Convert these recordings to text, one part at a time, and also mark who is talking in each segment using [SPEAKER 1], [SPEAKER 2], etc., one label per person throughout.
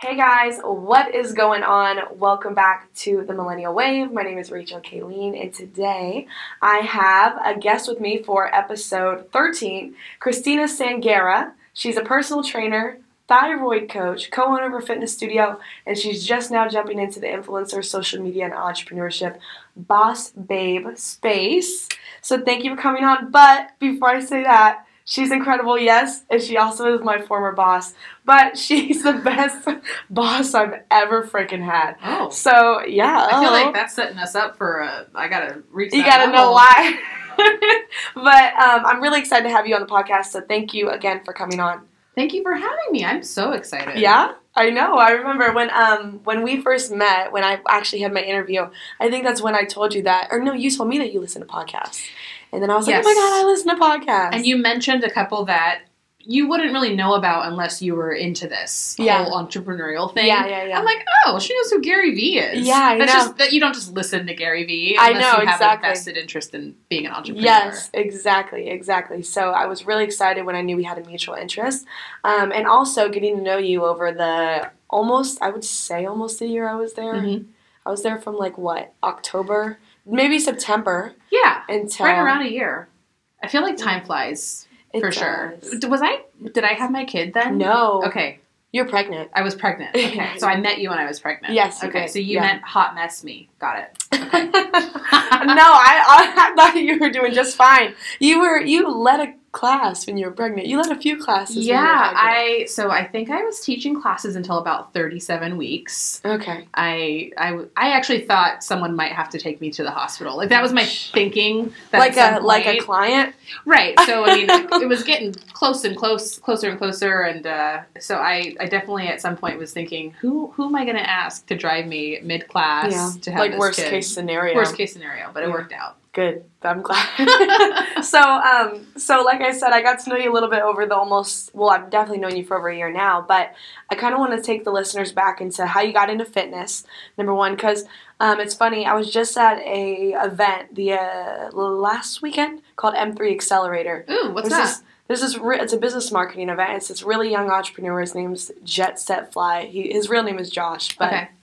[SPEAKER 1] Hey guys, what is going on? Welcome back to the Millennial Wave. My name is Rachel Kayleen, and today I have a guest with me for episode 13, Christina Sangera. She's a personal trainer, thyroid coach, co-owner of her fitness studio, and she's just now jumping into the influencer, social media, and entrepreneurship boss babe space. So thank you for coming on. But before I say that, she's incredible, yes, and she also is my former boss, but she's the best boss I've ever freaking had.
[SPEAKER 2] Oh.
[SPEAKER 1] So, yeah.
[SPEAKER 2] I feel like that's setting us up for I gotta reach that
[SPEAKER 1] You gotta
[SPEAKER 2] level.
[SPEAKER 1] know why. But I'm really excited to have you on the podcast, so thank you again for coming on.
[SPEAKER 2] Thank you for having me. I'm so excited.
[SPEAKER 1] Yeah, I know. I remember when we first met, when I actually had my interview, I think that's when I told you that, or no, you told me that you listen to podcasts. And then I was like,
[SPEAKER 2] Yes.
[SPEAKER 1] oh my God, I listen to podcasts.
[SPEAKER 2] And you mentioned a couple that you wouldn't really know about unless you were into this whole entrepreneurial thing.
[SPEAKER 1] Yeah.
[SPEAKER 2] I'm like, oh, she knows who Gary Vee is.
[SPEAKER 1] Yeah, I know.
[SPEAKER 2] Just that you don't just listen to Gary Vee
[SPEAKER 1] I
[SPEAKER 2] unless
[SPEAKER 1] know,
[SPEAKER 2] you have
[SPEAKER 1] exactly.
[SPEAKER 2] a vested interest in being an entrepreneur.
[SPEAKER 1] Yes, exactly. So I was really excited when I knew we had a mutual interest. And also getting to know you over the almost a year I was there.
[SPEAKER 2] Mm-hmm.
[SPEAKER 1] I was there from October, maybe September.
[SPEAKER 2] Yeah,
[SPEAKER 1] until
[SPEAKER 2] right around a year. I feel like time flies.
[SPEAKER 1] It
[SPEAKER 2] For
[SPEAKER 1] does.
[SPEAKER 2] sure. Did I have my kid then?
[SPEAKER 1] No.
[SPEAKER 2] Okay.
[SPEAKER 1] You're pregnant.
[SPEAKER 2] I was pregnant. Okay. So I met you when I was pregnant.
[SPEAKER 1] Yes, you
[SPEAKER 2] Okay.
[SPEAKER 1] did.
[SPEAKER 2] So you
[SPEAKER 1] Yeah.
[SPEAKER 2] meant hot mess me. Got it. Okay.
[SPEAKER 1] No, I thought you were doing just fine. You led a class when you were pregnant. You led a few classes when you were pregnant.
[SPEAKER 2] I think I was teaching classes until about 37 weeks.
[SPEAKER 1] Okay.
[SPEAKER 2] I actually thought someone might have to take me to the hospital. Like that was my thinking. That
[SPEAKER 1] Like
[SPEAKER 2] at some
[SPEAKER 1] a
[SPEAKER 2] point-
[SPEAKER 1] client?
[SPEAKER 2] Right. So I mean, it was getting closer and closer, and so I definitely at some point was thinking, who am I going to ask to drive me mid class to have
[SPEAKER 1] like
[SPEAKER 2] this
[SPEAKER 1] worst
[SPEAKER 2] kid?
[SPEAKER 1] case scenario.
[SPEAKER 2] Worst case scenario, but it worked out.
[SPEAKER 1] Good. I'm glad. So like I said, I got to know you a little bit over I've definitely known you for over a year now, but I kind of want to take the listeners back into how you got into fitness, number one, because it's funny, I was just at a event the last weekend called M3 Accelerator.
[SPEAKER 2] Ooh, what's that?
[SPEAKER 1] It's a business marketing event. It's this really young entrepreneur. His name's Jet Set Fly. His real name is Josh, but
[SPEAKER 2] Okay.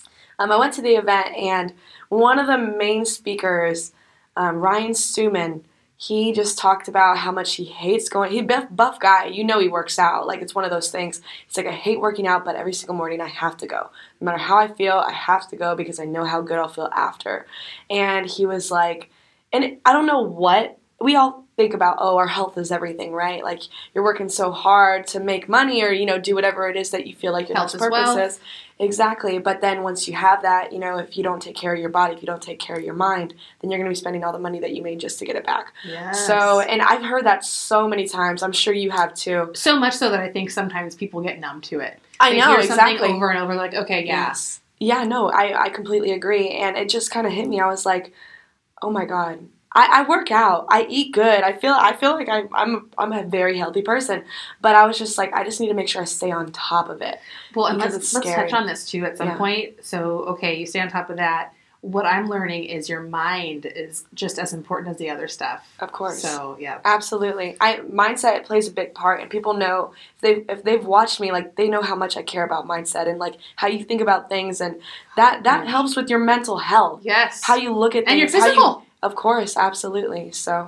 [SPEAKER 1] I went to the event, and one of the main speakers, Ryan Stewman, he just talked about how much he hates going. He's a buff guy. You know he works out. Like, it's one of those things. He's like, I hate working out, but every single morning I have to go. No matter how I feel, I have to go because I know how good I'll feel after. And he was like, and I don't know what, we all think about, our health is everything, right? Like, you're working so hard to make money or, do whatever it is that you feel like your
[SPEAKER 2] Health
[SPEAKER 1] next
[SPEAKER 2] is
[SPEAKER 1] purpose
[SPEAKER 2] wealth.
[SPEAKER 1] is. Exactly. But then once you have that, if you don't take care of your body, if you don't take care of your mind, then you're going to be spending all the money that you made just to get it back.
[SPEAKER 2] Yes.
[SPEAKER 1] So, and I've heard that so many times. I'm sure you have too.
[SPEAKER 2] So much so that I think sometimes people get numb to it.
[SPEAKER 1] I
[SPEAKER 2] They
[SPEAKER 1] know,
[SPEAKER 2] hear
[SPEAKER 1] exactly.
[SPEAKER 2] something over and over, like, okay, yeah.
[SPEAKER 1] Yes. Yeah, no, I completely agree. And it just kind of hit me. I was like, oh my God. I work out. I eat good. I feel like I'm a very healthy person. But I was just like, I just need to make sure I stay on top of it.
[SPEAKER 2] Well, and
[SPEAKER 1] because
[SPEAKER 2] let's
[SPEAKER 1] it's scary.
[SPEAKER 2] touch on this too at some point. So, okay, you stay on top of that. What I'm learning is your mind is just as important as the other stuff.
[SPEAKER 1] Of course.
[SPEAKER 2] So, yeah.
[SPEAKER 1] Absolutely. Mindset plays a big part, and people know if they've watched me, like, they know how much I care about mindset and like how you think about things, and that helps with your mental health.
[SPEAKER 2] Yes.
[SPEAKER 1] How you look at things.
[SPEAKER 2] And your physical.
[SPEAKER 1] Of course, absolutely. So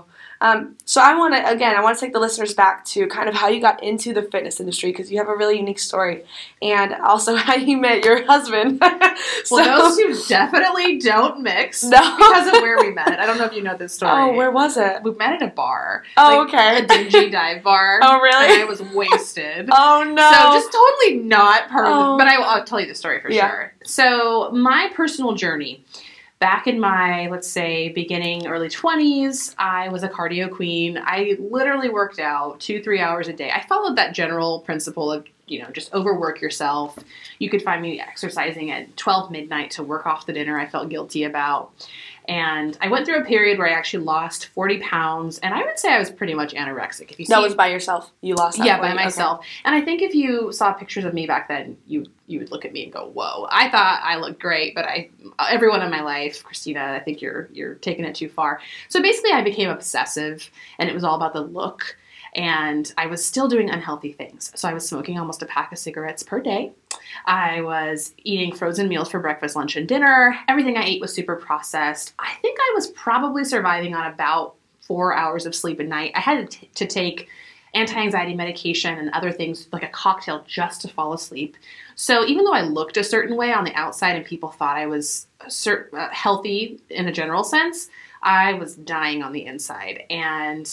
[SPEAKER 1] I want to take the listeners back to kind of how you got into the fitness industry, because you have a really unique story, and also how you met your husband.
[SPEAKER 2] Well, those two definitely don't mix
[SPEAKER 1] No.
[SPEAKER 2] because of where we met. I don't know if you know this story.
[SPEAKER 1] Oh, where was it?
[SPEAKER 2] We met at a bar.
[SPEAKER 1] Oh, okay.
[SPEAKER 2] A dingy dive bar.
[SPEAKER 1] Oh, really?
[SPEAKER 2] And I was wasted.
[SPEAKER 1] Oh, no.
[SPEAKER 2] So just totally not part of
[SPEAKER 1] Oh.
[SPEAKER 2] but I'll tell you the story for
[SPEAKER 1] Yeah.
[SPEAKER 2] sure. So my personal journey, back in my, let's say, early 20s, I was a cardio queen. I literally worked out 2-3 hours a day. I followed that general principle of, just overwork yourself. You could find me exercising at 12 midnight to work off the dinner I felt guilty about. And I went through a period where I actually lost 40 pounds, and I would say I was pretty much anorexic. If you see,
[SPEAKER 1] That was by yourself. You lost that.
[SPEAKER 2] yeah, by
[SPEAKER 1] 40.
[SPEAKER 2] myself.
[SPEAKER 1] Okay.
[SPEAKER 2] And I think if you saw pictures of me back then, you would look at me and go, "Whoa!" I thought I looked great, but everyone in my life, Christina, I think you're taking it too far. So basically, I became obsessive, and it was all about the look. And I was still doing unhealthy things. So I was smoking almost a pack of cigarettes per day. I was eating frozen meals for breakfast, lunch, and dinner. Everything I ate was super processed. I think I was probably surviving on about 4 hours of sleep a night. I had to take anti-anxiety medication and other things like a cocktail just to fall asleep. So even though I looked a certain way on the outside and people thought I was healthy in a general sense, I was dying on the inside. And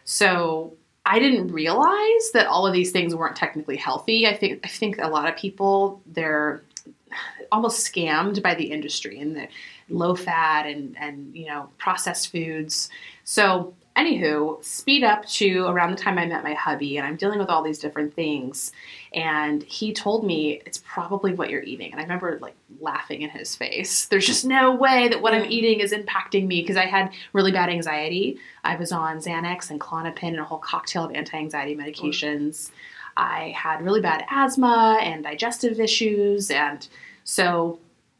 [SPEAKER 2] so I didn't realize that all of these things weren't technically healthy. I think a lot of people, they're almost scammed by the industry and the low fat and processed foods. So anywho, speed up to around the time I met my hubby, and I'm dealing with all these different things. And he told me, it's probably what you're eating. And I remember like laughing in his face. There's just no way that what I'm eating is impacting me, because I had really bad anxiety. I was on Xanax and Klonopin and a whole cocktail of anti-anxiety medications. I had really bad asthma and digestive issues. And so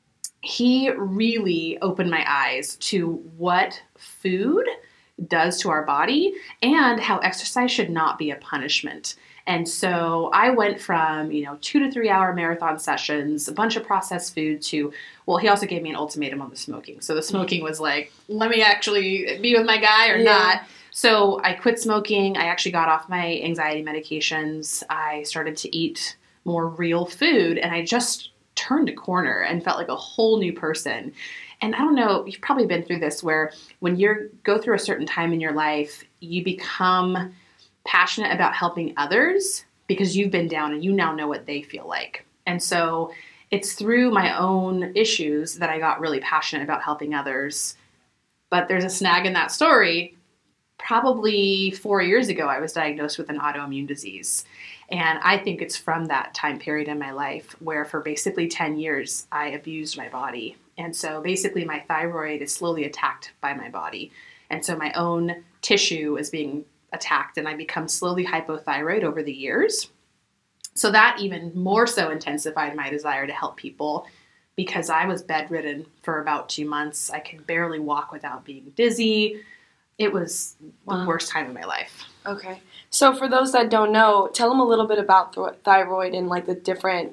[SPEAKER 2] he really opened my eyes to what food does to our body and how exercise should not be a punishment. And so I went from, 2 to 3 hour marathon sessions, a bunch of processed food to, well, he also gave me an ultimatum on the smoking. So the smoking was like, let me actually be with my guy or not. So I quit smoking. I actually got off my anxiety medications. I started to eat more real food, and I just turned a corner and felt like a whole new person. And I don't know, you've probably been through this where when you go through a certain time in your life, you become passionate about helping others because you've been down and you now know what they feel like. And so it's through my own issues that I got really passionate about helping others. But there's a snag in that story. Probably 4 years ago, I was diagnosed with an autoimmune disease. And I think it's from that time period in my life where for basically 10 years, I abused my body. And so basically my thyroid is slowly attacked by my body. And so my own tissue is being attacked, and I become slowly hypothyroid over the years. So that even more so intensified my desire to help people, because I was bedridden for about 2 months. I could barely walk without being dizzy. It was the worst time of my life.
[SPEAKER 1] Okay. So for those that don't know, tell them a little bit about thyroid and like the different,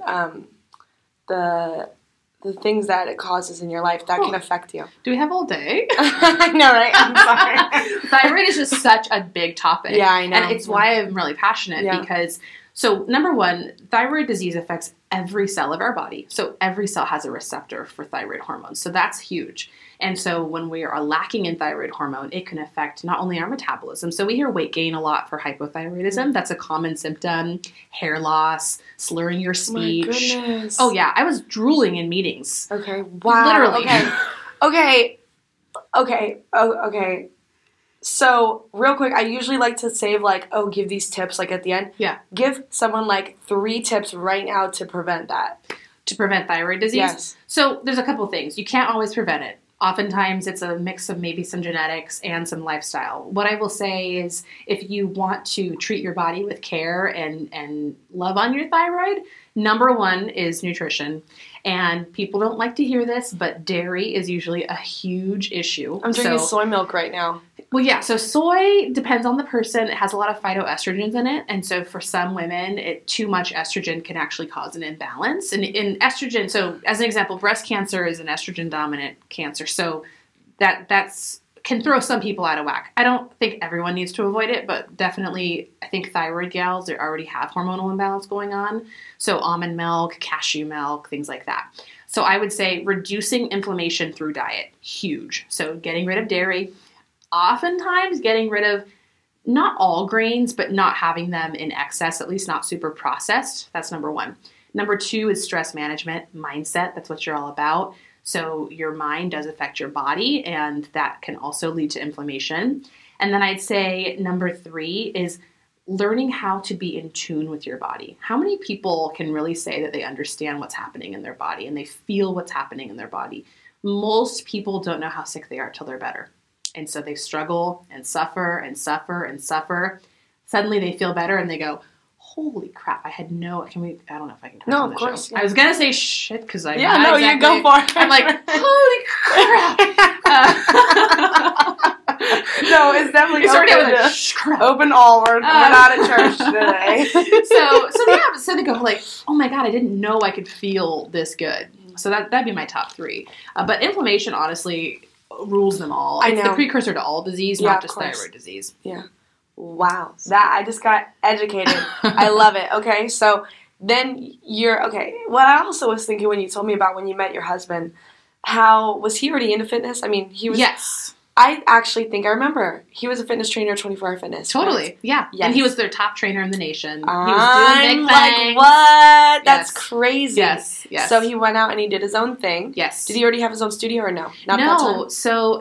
[SPEAKER 1] the things that it causes in your life that can affect you.
[SPEAKER 2] Do we have all day?
[SPEAKER 1] I know, right? I'm sorry.
[SPEAKER 2] Thyroid is just such a big topic.
[SPEAKER 1] Yeah, I know.
[SPEAKER 2] And it's why I'm really passionate because, so number one, thyroid disease affects every cell of our body. So every cell has a receptor for thyroid hormones. So that's huge. And so when we are lacking in thyroid hormone, it can affect not only our metabolism. So we hear weight gain a lot for hypothyroidism. That's a common symptom. Hair loss, slurring your speech.
[SPEAKER 1] My goodness.
[SPEAKER 2] Oh yeah, I was drooling in meetings.
[SPEAKER 1] Okay. Wow.
[SPEAKER 2] Literally.
[SPEAKER 1] Okay. So real quick, I usually like to save give these tips at the end.
[SPEAKER 2] Yeah.
[SPEAKER 1] Give someone 3 tips right now to prevent that.
[SPEAKER 2] To prevent thyroid disease?
[SPEAKER 1] Yes.
[SPEAKER 2] So there's a couple things. You can't always prevent it. Oftentimes it's a mix of maybe some genetics and some lifestyle. What I will say is if you want to treat your body with care and love on your thyroid, number one is nutrition. And people don't like to hear this, but dairy is usually a huge issue.
[SPEAKER 1] I'm drinking soy milk right now.
[SPEAKER 2] Well, yeah. So soy depends on the person. It has a lot of phytoestrogens in it. And so for some women, too much estrogen can actually cause an imbalance. And in estrogen, so as an example, breast cancer is an estrogen-dominant cancer. So that's can throw some people out of whack. I don't think everyone needs to avoid it, but definitely I think thyroid gals, they already have hormonal imbalance going on. So almond milk, cashew milk, things like that. So I would say reducing inflammation through diet, huge. So getting rid of dairy, oftentimes getting rid of not all grains, but not having them in excess, at least not super processed. That's number one. Number two is stress management, mindset. That's what you're all about. So your mind does affect your body, and that can also lead to inflammation. And then I'd say number 3 is learning how to be in tune with your body. How many people can really say that they understand what's happening in their body and they feel what's happening in their body? Most people don't know how sick they are till they're better. And so they struggle and suffer and suffer and suffer. Suddenly they feel better and they go, holy crap, I had no, I don't know if I can.
[SPEAKER 1] No, of course.
[SPEAKER 2] Yeah. I was going to say shit because I
[SPEAKER 1] Yeah, no, you go for it.
[SPEAKER 2] I'm like, holy crap.
[SPEAKER 1] No, it's definitely
[SPEAKER 2] open
[SPEAKER 1] all. We're not at church today.
[SPEAKER 2] So they go like, oh my God, I didn't know I could feel this good. So that'd be my top 3. But inflammation, honestly, rules them all. It's the precursor to all disease, not just thyroid disease.
[SPEAKER 1] Yeah. Wow. That I just got educated. I love it. Okay, so then what I also was thinking when you told me about when you met your husband, how was he already into fitness? I mean, he was.
[SPEAKER 2] Yes.
[SPEAKER 1] I actually think I remember. He was a fitness trainer at 24 Hour Fitness.
[SPEAKER 2] Totally,
[SPEAKER 1] right?
[SPEAKER 2] yeah. Yes. And he was their top trainer in the nation. He
[SPEAKER 1] was
[SPEAKER 2] doing big
[SPEAKER 1] like,
[SPEAKER 2] things.
[SPEAKER 1] what? That's crazy.
[SPEAKER 2] Yes.
[SPEAKER 1] So he went out and he did his own thing.
[SPEAKER 2] Yes.
[SPEAKER 1] Did he already have his own studio or no? Not
[SPEAKER 2] no.
[SPEAKER 1] At that time?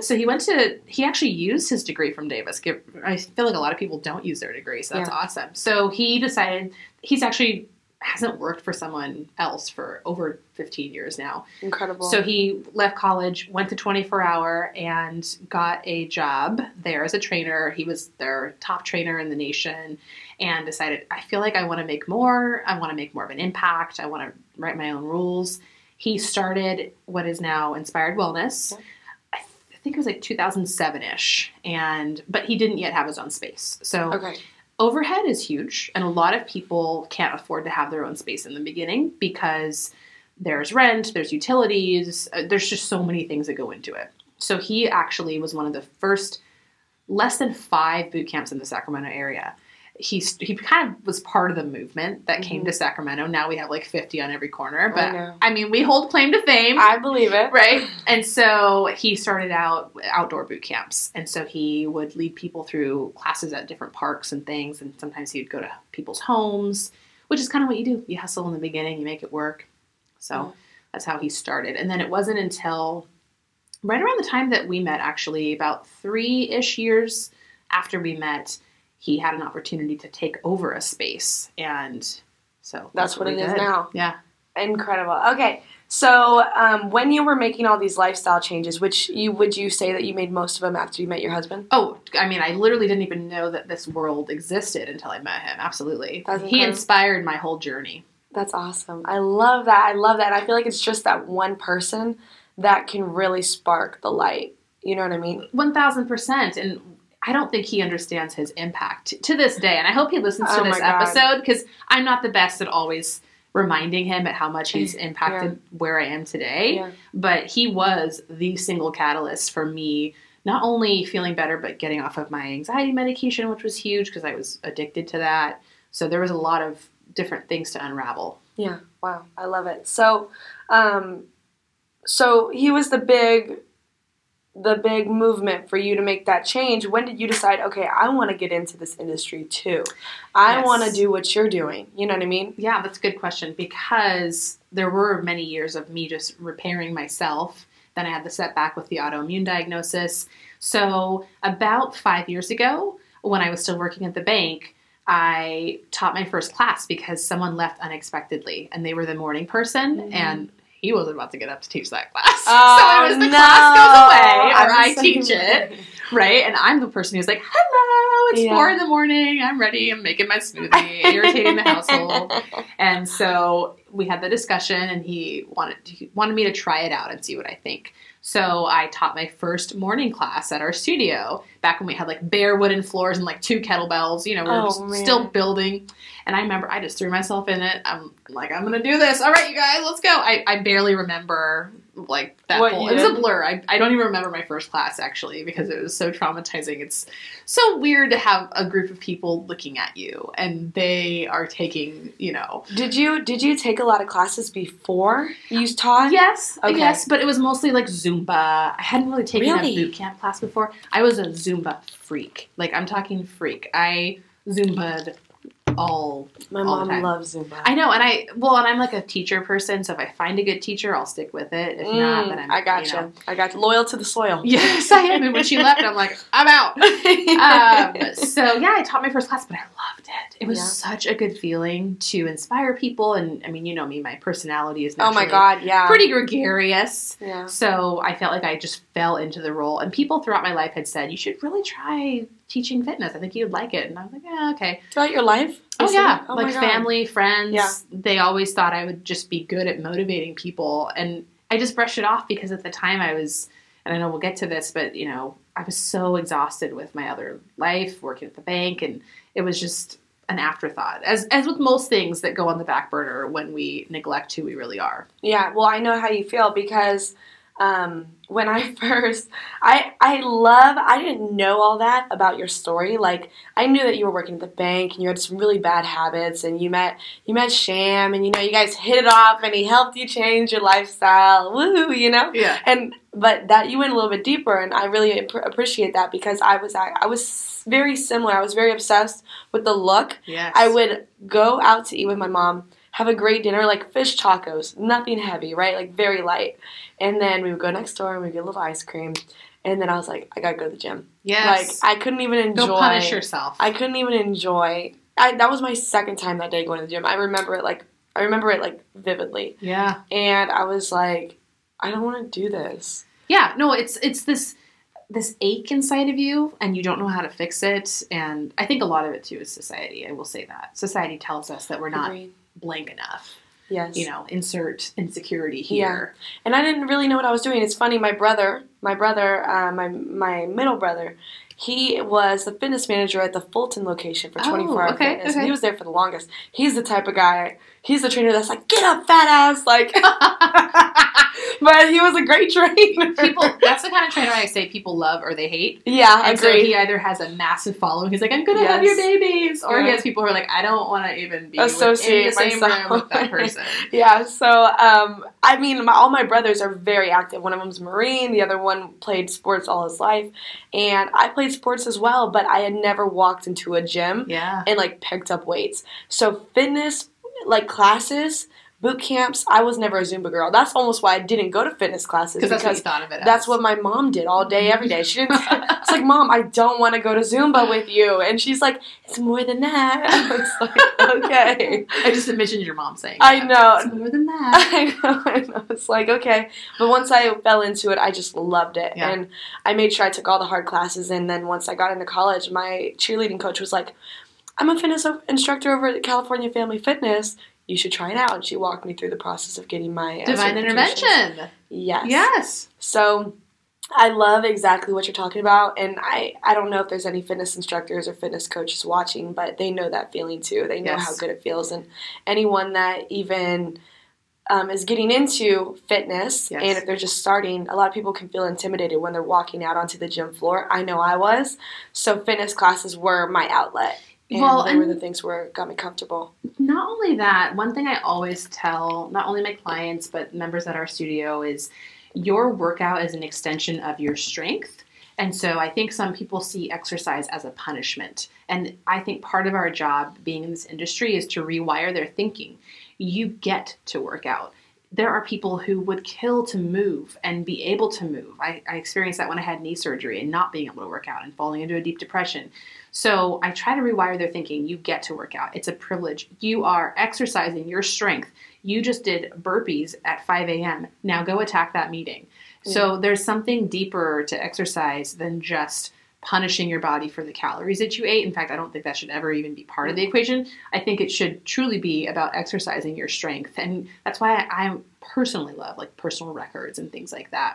[SPEAKER 2] So he actually used his degree from Davis. I feel like a lot of people don't use their degree, so that's awesome. So he decided he's actually hasn't worked for someone else for over 15 years now.
[SPEAKER 1] Incredible.
[SPEAKER 2] So he left college, went to 24 Hour, and got a job there as a trainer. He was their top trainer in the nation and decided, I feel like I want to make more. I want to make more of an impact. I want to write my own rules. He started what is now Inspired Wellness. Okay. I think it was like 2007-ish. But he didn't yet have his own space. So overhead is huge, and a lot of people can't afford to have their own space in the beginning because there's rent, there's utilities, there's just so many things that go into it. So he actually was one of the first less than 5 boot camps in the Sacramento area. He kind of was part of the movement that came to Sacramento. Now we have like 50 on every corner. But I mean, we hold claim to fame.
[SPEAKER 1] I believe it.
[SPEAKER 2] Right? And so he started out outdoor boot camps. And so he would lead people through classes at different parks and things. And sometimes he would go to people's homes, which is kind of what you do. You hustle in the beginning, you make it work. So that's how he started. And then it wasn't until right around the time that we met, actually, about 3-ish years after we met, he had an opportunity to take over a space. And so
[SPEAKER 1] that's what it is now.
[SPEAKER 2] Yeah.
[SPEAKER 1] Incredible. Okay. So when you were making all these lifestyle changes, would you say that you made most of them after you met your husband?
[SPEAKER 2] Oh, I mean, I literally didn't even know that this world existed until I met him. Absolutely. He inspired my whole journey.
[SPEAKER 1] That's awesome. I love that. And I feel like it's just that one person that can really spark the light. You know what I mean?
[SPEAKER 2] 1,000%. And I don't think he understands his impact to this day. And I hope he listens to this episode because I'm not the best at always reminding him at how much he's impacted where I am today. Yeah. But he was the single catalyst for me, not only feeling better, but getting off of my anxiety medication, which was huge because I was addicted to that. So there was a lot of different things to unravel.
[SPEAKER 1] Yeah. Wow. I love it. So, so he was the big movement for you to make that change. When did you decide, okay, I want to get into this industry too? I want to do what you're doing. You know what I mean?
[SPEAKER 2] Yeah, that's a good question because there were many years of me just repairing myself. Then I had the setback with the autoimmune diagnosis. So about 5 years ago, when I was still working at the bank, I taught my first class because someone left unexpectedly and they were the morning person and he wasn't about to get up to teach that class. So it was the class goes away or I teach it, right? And I'm the person who's like, hello, it's 4 a.m. I'm ready. I'm making my smoothie, irritating the household. And so we had the discussion and he wanted me to try it out and see what I think. So I taught my first morning class at our studio back when we had like bare wooden floors and like 2 kettlebells, we were still building. And I remember I just threw myself in it. I'm like, I'm going to do this. All right, you guys, let's go. I barely remember like that whole, it was a blur. I don't even remember my first class actually because it was so traumatizing. It's so weird to have a group of people looking at you and they are taking, Did
[SPEAKER 1] you take a lot of classes before you taught?
[SPEAKER 2] Yes. Okay. Yes, but it was mostly like Zumba. I hadn't really taken a boot camp class before. I was a Zumba freak. Like I'm talking freak. I Zumba'd all
[SPEAKER 1] My
[SPEAKER 2] all
[SPEAKER 1] mom
[SPEAKER 2] the time.
[SPEAKER 1] loves Zumba.
[SPEAKER 2] I know, and I'm like a teacher person, so if I find a good teacher, I'll stick with it. If not, then
[SPEAKER 1] I gotcha. I got loyal to the soil.
[SPEAKER 2] Yes, I am. And when she left, I'm like, I'm out. So yeah, I taught my first class, but I loved it. It was such a good feeling to inspire people, and I mean, you know me, my personality is naturally pretty gregarious. Yeah. So I felt like I just fell into the role, and people throughout my life had said, you should really try teaching fitness. I think you'd like it. And I was like, yeah, okay.
[SPEAKER 1] Throughout your life?
[SPEAKER 2] Oh, yeah. Like family, friends, they always thought I would just be good at motivating people. And I just brushed it off because at the time I was and I know we'll get to this, but, I was so exhausted with my other life, working at the bank, and it was just an afterthought, as with most things that go on the back burner when we neglect who we really are.
[SPEAKER 1] Yeah, well, I know how you feel because when I first, I didn't know all that about your story. Like, I knew that you were working at the bank and you had some really bad habits, and you met Sham, and, you guys hit it off, and he helped you change your lifestyle. Woohoo,
[SPEAKER 2] Yeah.
[SPEAKER 1] But that you went a little bit deeper, and I really appreciate that because I was very similar. I was very obsessed with the look.
[SPEAKER 2] Yes.
[SPEAKER 1] I would go out to eat with my mom, have a great dinner, like fish tacos, nothing heavy, right? Like very light. And then we would go next door and we'd get a little ice cream. And then I was like, I gotta go to the gym.
[SPEAKER 2] Yes.
[SPEAKER 1] Like, I couldn't even enjoy.
[SPEAKER 2] Go punish yourself.
[SPEAKER 1] I couldn't even enjoy. That was my second time that day going to the gym. I remember it like vividly.
[SPEAKER 2] Yeah.
[SPEAKER 1] And I was like, I don't want to do this.
[SPEAKER 2] Yeah. No, it's this ache inside of you, and you don't know how to fix it. And I think a lot of it too is society. I will say that society tells us that we're not blank enough.
[SPEAKER 1] Yes.
[SPEAKER 2] Insert insecurity here.
[SPEAKER 1] Yeah. And I didn't really know what I was doing. It's funny, my middle brother, he was the fitness manager at the Fulton location for 24-hour fitness.
[SPEAKER 2] Okay.
[SPEAKER 1] He was there for the longest. He's the type of guy, he's the trainer that's like, get up, fat ass, like... But he was a great trainer.
[SPEAKER 2] That's the kind of trainer I say people love or they hate.
[SPEAKER 1] Yeah,
[SPEAKER 2] and
[SPEAKER 1] agreed.
[SPEAKER 2] So he either has a massive following, he's like, I'm gonna have your babies, or he has people who are like, I don't want to even be in the same room with that person.
[SPEAKER 1] Yeah, so all my brothers are very active. One of them's a Marine, the other one played sports all his life, and I played sports as well, but I had never walked into a gym and like picked up weights. So fitness, like classes, boot camps, I was never a Zumba girl. That's almost why I didn't go to fitness classes.
[SPEAKER 2] Because that's what you thought of it as.
[SPEAKER 1] That's what my mom did all day, every day. She didn't. It's like, Mom, I don't want to go to Zumba with you. And she's like, it's more than that. I was like, okay.
[SPEAKER 2] I just envisioned your mom saying
[SPEAKER 1] I know.
[SPEAKER 2] It's more than that.
[SPEAKER 1] I know. It's like, okay. But once I fell into it, I just loved it.
[SPEAKER 2] Yeah.
[SPEAKER 1] And I made sure I took all the hard classes. And then once I got into college, my cheerleading coach was like, I'm a fitness instructor over at California Family Fitness. You should try it out. And she walked me through the process of getting my
[SPEAKER 2] divine intervention.
[SPEAKER 1] Yes. So I love exactly what you're talking about. And I don't know if there's any fitness instructors or fitness coaches watching, but they know that feeling too. They know how good it feels. And anyone that even is getting into fitness, and if they're just starting, a lot of people can feel intimidated when they're walking out onto the gym floor. I know I was. So fitness classes were my outlet. And they were the things where it got me comfortable.
[SPEAKER 2] Not only that, one thing I always tell, not only my clients, but members at our studio is your workout is an extension of your strength. And so I think some people see exercise as a punishment. And I think part of our job being in this industry is to rewire their thinking. You get to work out. There are people who would kill to move and be able to move. I experienced that when I had knee surgery and not being able to work out and falling into a deep depression. So I try to rewire their thinking. You get to work out. It's a privilege. You are exercising your strength. You just did burpees at 5 a.m. Now go attack that meeting. Yeah. So there's something deeper to exercise than just punishing your body for the calories that you ate. In fact, I don't think that should ever even be part of the equation. I think it should truly be about exercising your strength. And that's why I personally love like personal records and things like that.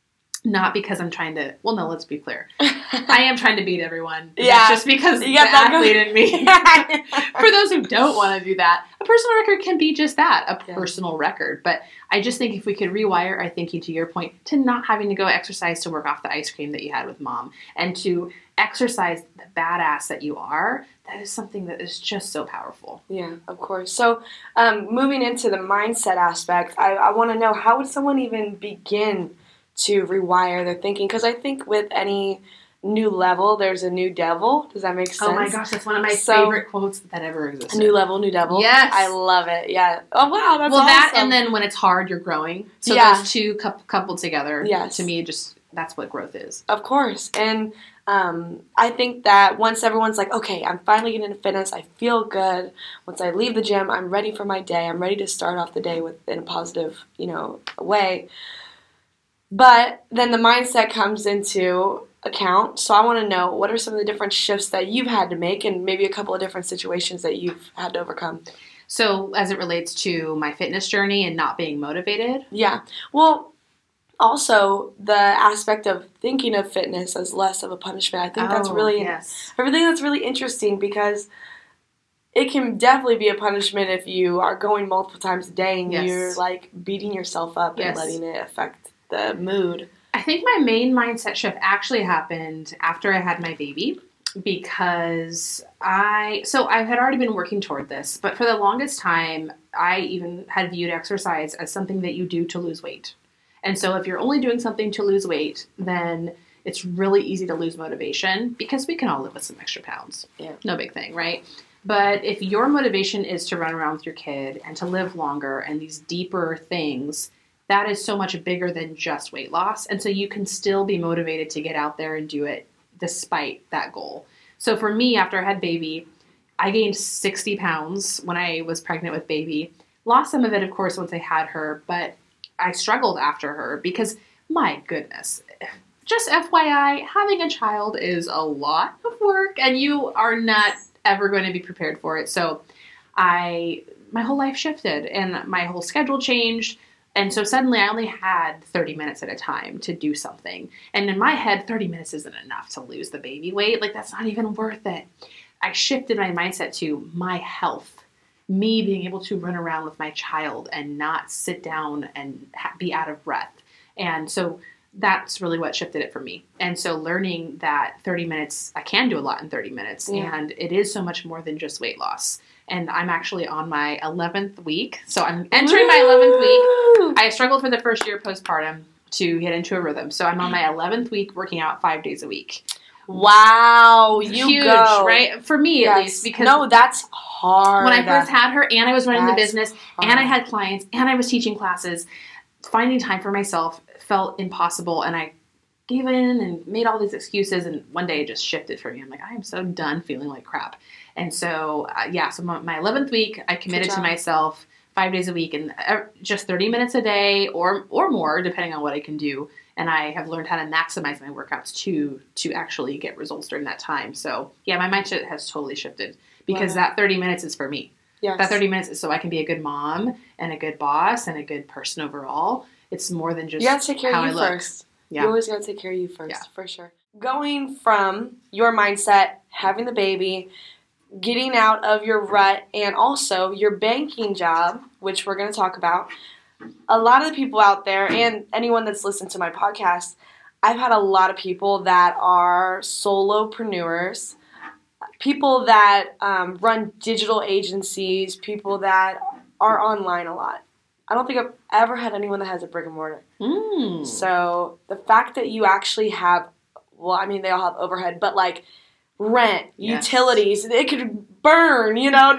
[SPEAKER 2] Not because I'm trying to, well, no, let's be clear. I am trying to beat everyone.
[SPEAKER 1] Yeah.
[SPEAKER 2] That's just because the athlete in me. For those who don't want to do that, a personal record can be just that, a personal record. But I just think if we could rewire our thinking, to your point, to not having to go exercise to work off the ice cream that you had with mom, and to exercise the badass that you are, that is something that is just so powerful.
[SPEAKER 1] Yeah, of course. So moving into the mindset aspect, I want to know, how would someone even begin to rewire their thinking? Because I think with any new level, there's a new devil. Does that make sense?
[SPEAKER 2] Oh my gosh, that's one of my favorite quotes that ever existed.
[SPEAKER 1] New level, new devil.
[SPEAKER 2] Yes.
[SPEAKER 1] I love it. Yeah. Oh wow, that's
[SPEAKER 2] awesome. That, and then when it's hard, you're growing. So those two coupled together, to me, just that's what growth is.
[SPEAKER 1] Of course. And I think that once everyone's like, okay, I'm finally getting into fitness, I feel good. Once I leave the gym, I'm ready for my day. I'm ready to start off the day in a positive, way. But then the mindset comes into account. So I want to know, what are some of the different shifts that you've had to make, and maybe a couple of different situations that you've had to overcome?
[SPEAKER 2] So as it relates to my fitness journey and not being motivated?
[SPEAKER 1] Yeah. Well, also the aspect of thinking of fitness as less of a punishment. I think that's really
[SPEAKER 2] yes.
[SPEAKER 1] everything that's really interesting because it can definitely be a punishment if you are going multiple times a day and
[SPEAKER 2] Yes.
[SPEAKER 1] you're like beating yourself up and
[SPEAKER 2] Yes.
[SPEAKER 1] letting it affect the mood.
[SPEAKER 2] I think my main mindset shift actually happened after I had my baby because I had already been working toward this, but for the longest time, I even had viewed exercise as something that you do to lose weight. And so if you're only doing something to lose weight, then it's really easy to lose motivation because we can all live with some extra pounds.
[SPEAKER 1] Yeah.
[SPEAKER 2] No big thing, right? But if your motivation is to run around with your kid and to live longer and these deeper things, that is so much bigger than just weight loss. And so you can still be motivated to get out there and do it despite that goal. So for me, after I had baby, I gained 60 pounds when I was pregnant with baby. Lost some of it, of course, once I had her, but I struggled after her because, my goodness, just FYI, having a child is a lot of work and you are not ever going to be prepared for it. So my whole life shifted and my whole schedule changed. And so suddenly I only had 30 minutes at a time to do something. And in my head, 30 minutes isn't enough to lose the baby weight. Like, that's not even worth it. I shifted my mindset to my health, me being able to run around with my child and not sit down and be out of breath. And so that's really what shifted it for me. And so learning that 30 minutes, I can do a lot in 30 minutes.
[SPEAKER 1] Yeah.
[SPEAKER 2] And it is so much more than just weight loss. And I'm actually on my 11th week. So I'm entering my 11th week. I struggled for the first year postpartum to get into a rhythm. So I'm on my 11th week working out 5 days a week.
[SPEAKER 1] Wow, you
[SPEAKER 2] Huge,
[SPEAKER 1] go.
[SPEAKER 2] right? For me, at least. Because
[SPEAKER 1] no, that's hard.
[SPEAKER 2] when I first had her and I was running the business
[SPEAKER 1] hard.
[SPEAKER 2] and I had clients and I was teaching classes, finding time for myself felt impossible. And I gave in and made all these excuses. And one day it just shifted for me. I'm like, I am so done feeling like crap. And so, so my 11th week, I committed to myself 5 days a week and just 30 minutes a day or more, depending on what I can do. And I have learned how to maximize my workouts to actually get results during that time. So, yeah, my mindset has totally shifted because that 30 minutes is for me.
[SPEAKER 1] Yes.
[SPEAKER 2] That 30 minutes is so I can be a good mom and a good boss and a good person overall. It's more than just
[SPEAKER 1] you gotta take care of you first.
[SPEAKER 2] Yeah.
[SPEAKER 1] You always gotta take care of you first, for sure. Going from your mindset, having the baby, getting out of your rut, and also your banking job, which we're going to talk about. A lot of the people out there, and anyone that's listened to my podcast, I've had a lot of people that are solopreneurs, people that run digital agencies, people that are online a lot. I don't think I've ever had anyone that has a brick and mortar. So the fact that you actually have, well, I mean, they all have overhead, but like rent, utilities, it could burn, you know.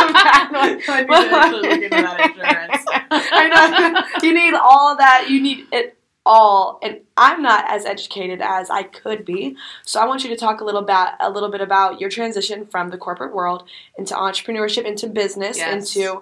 [SPEAKER 1] I know. You need all that. You need it all. And I'm not as educated as I could be. So I want you to talk a little bit about your transition from the corporate world into entrepreneurship, into business, into,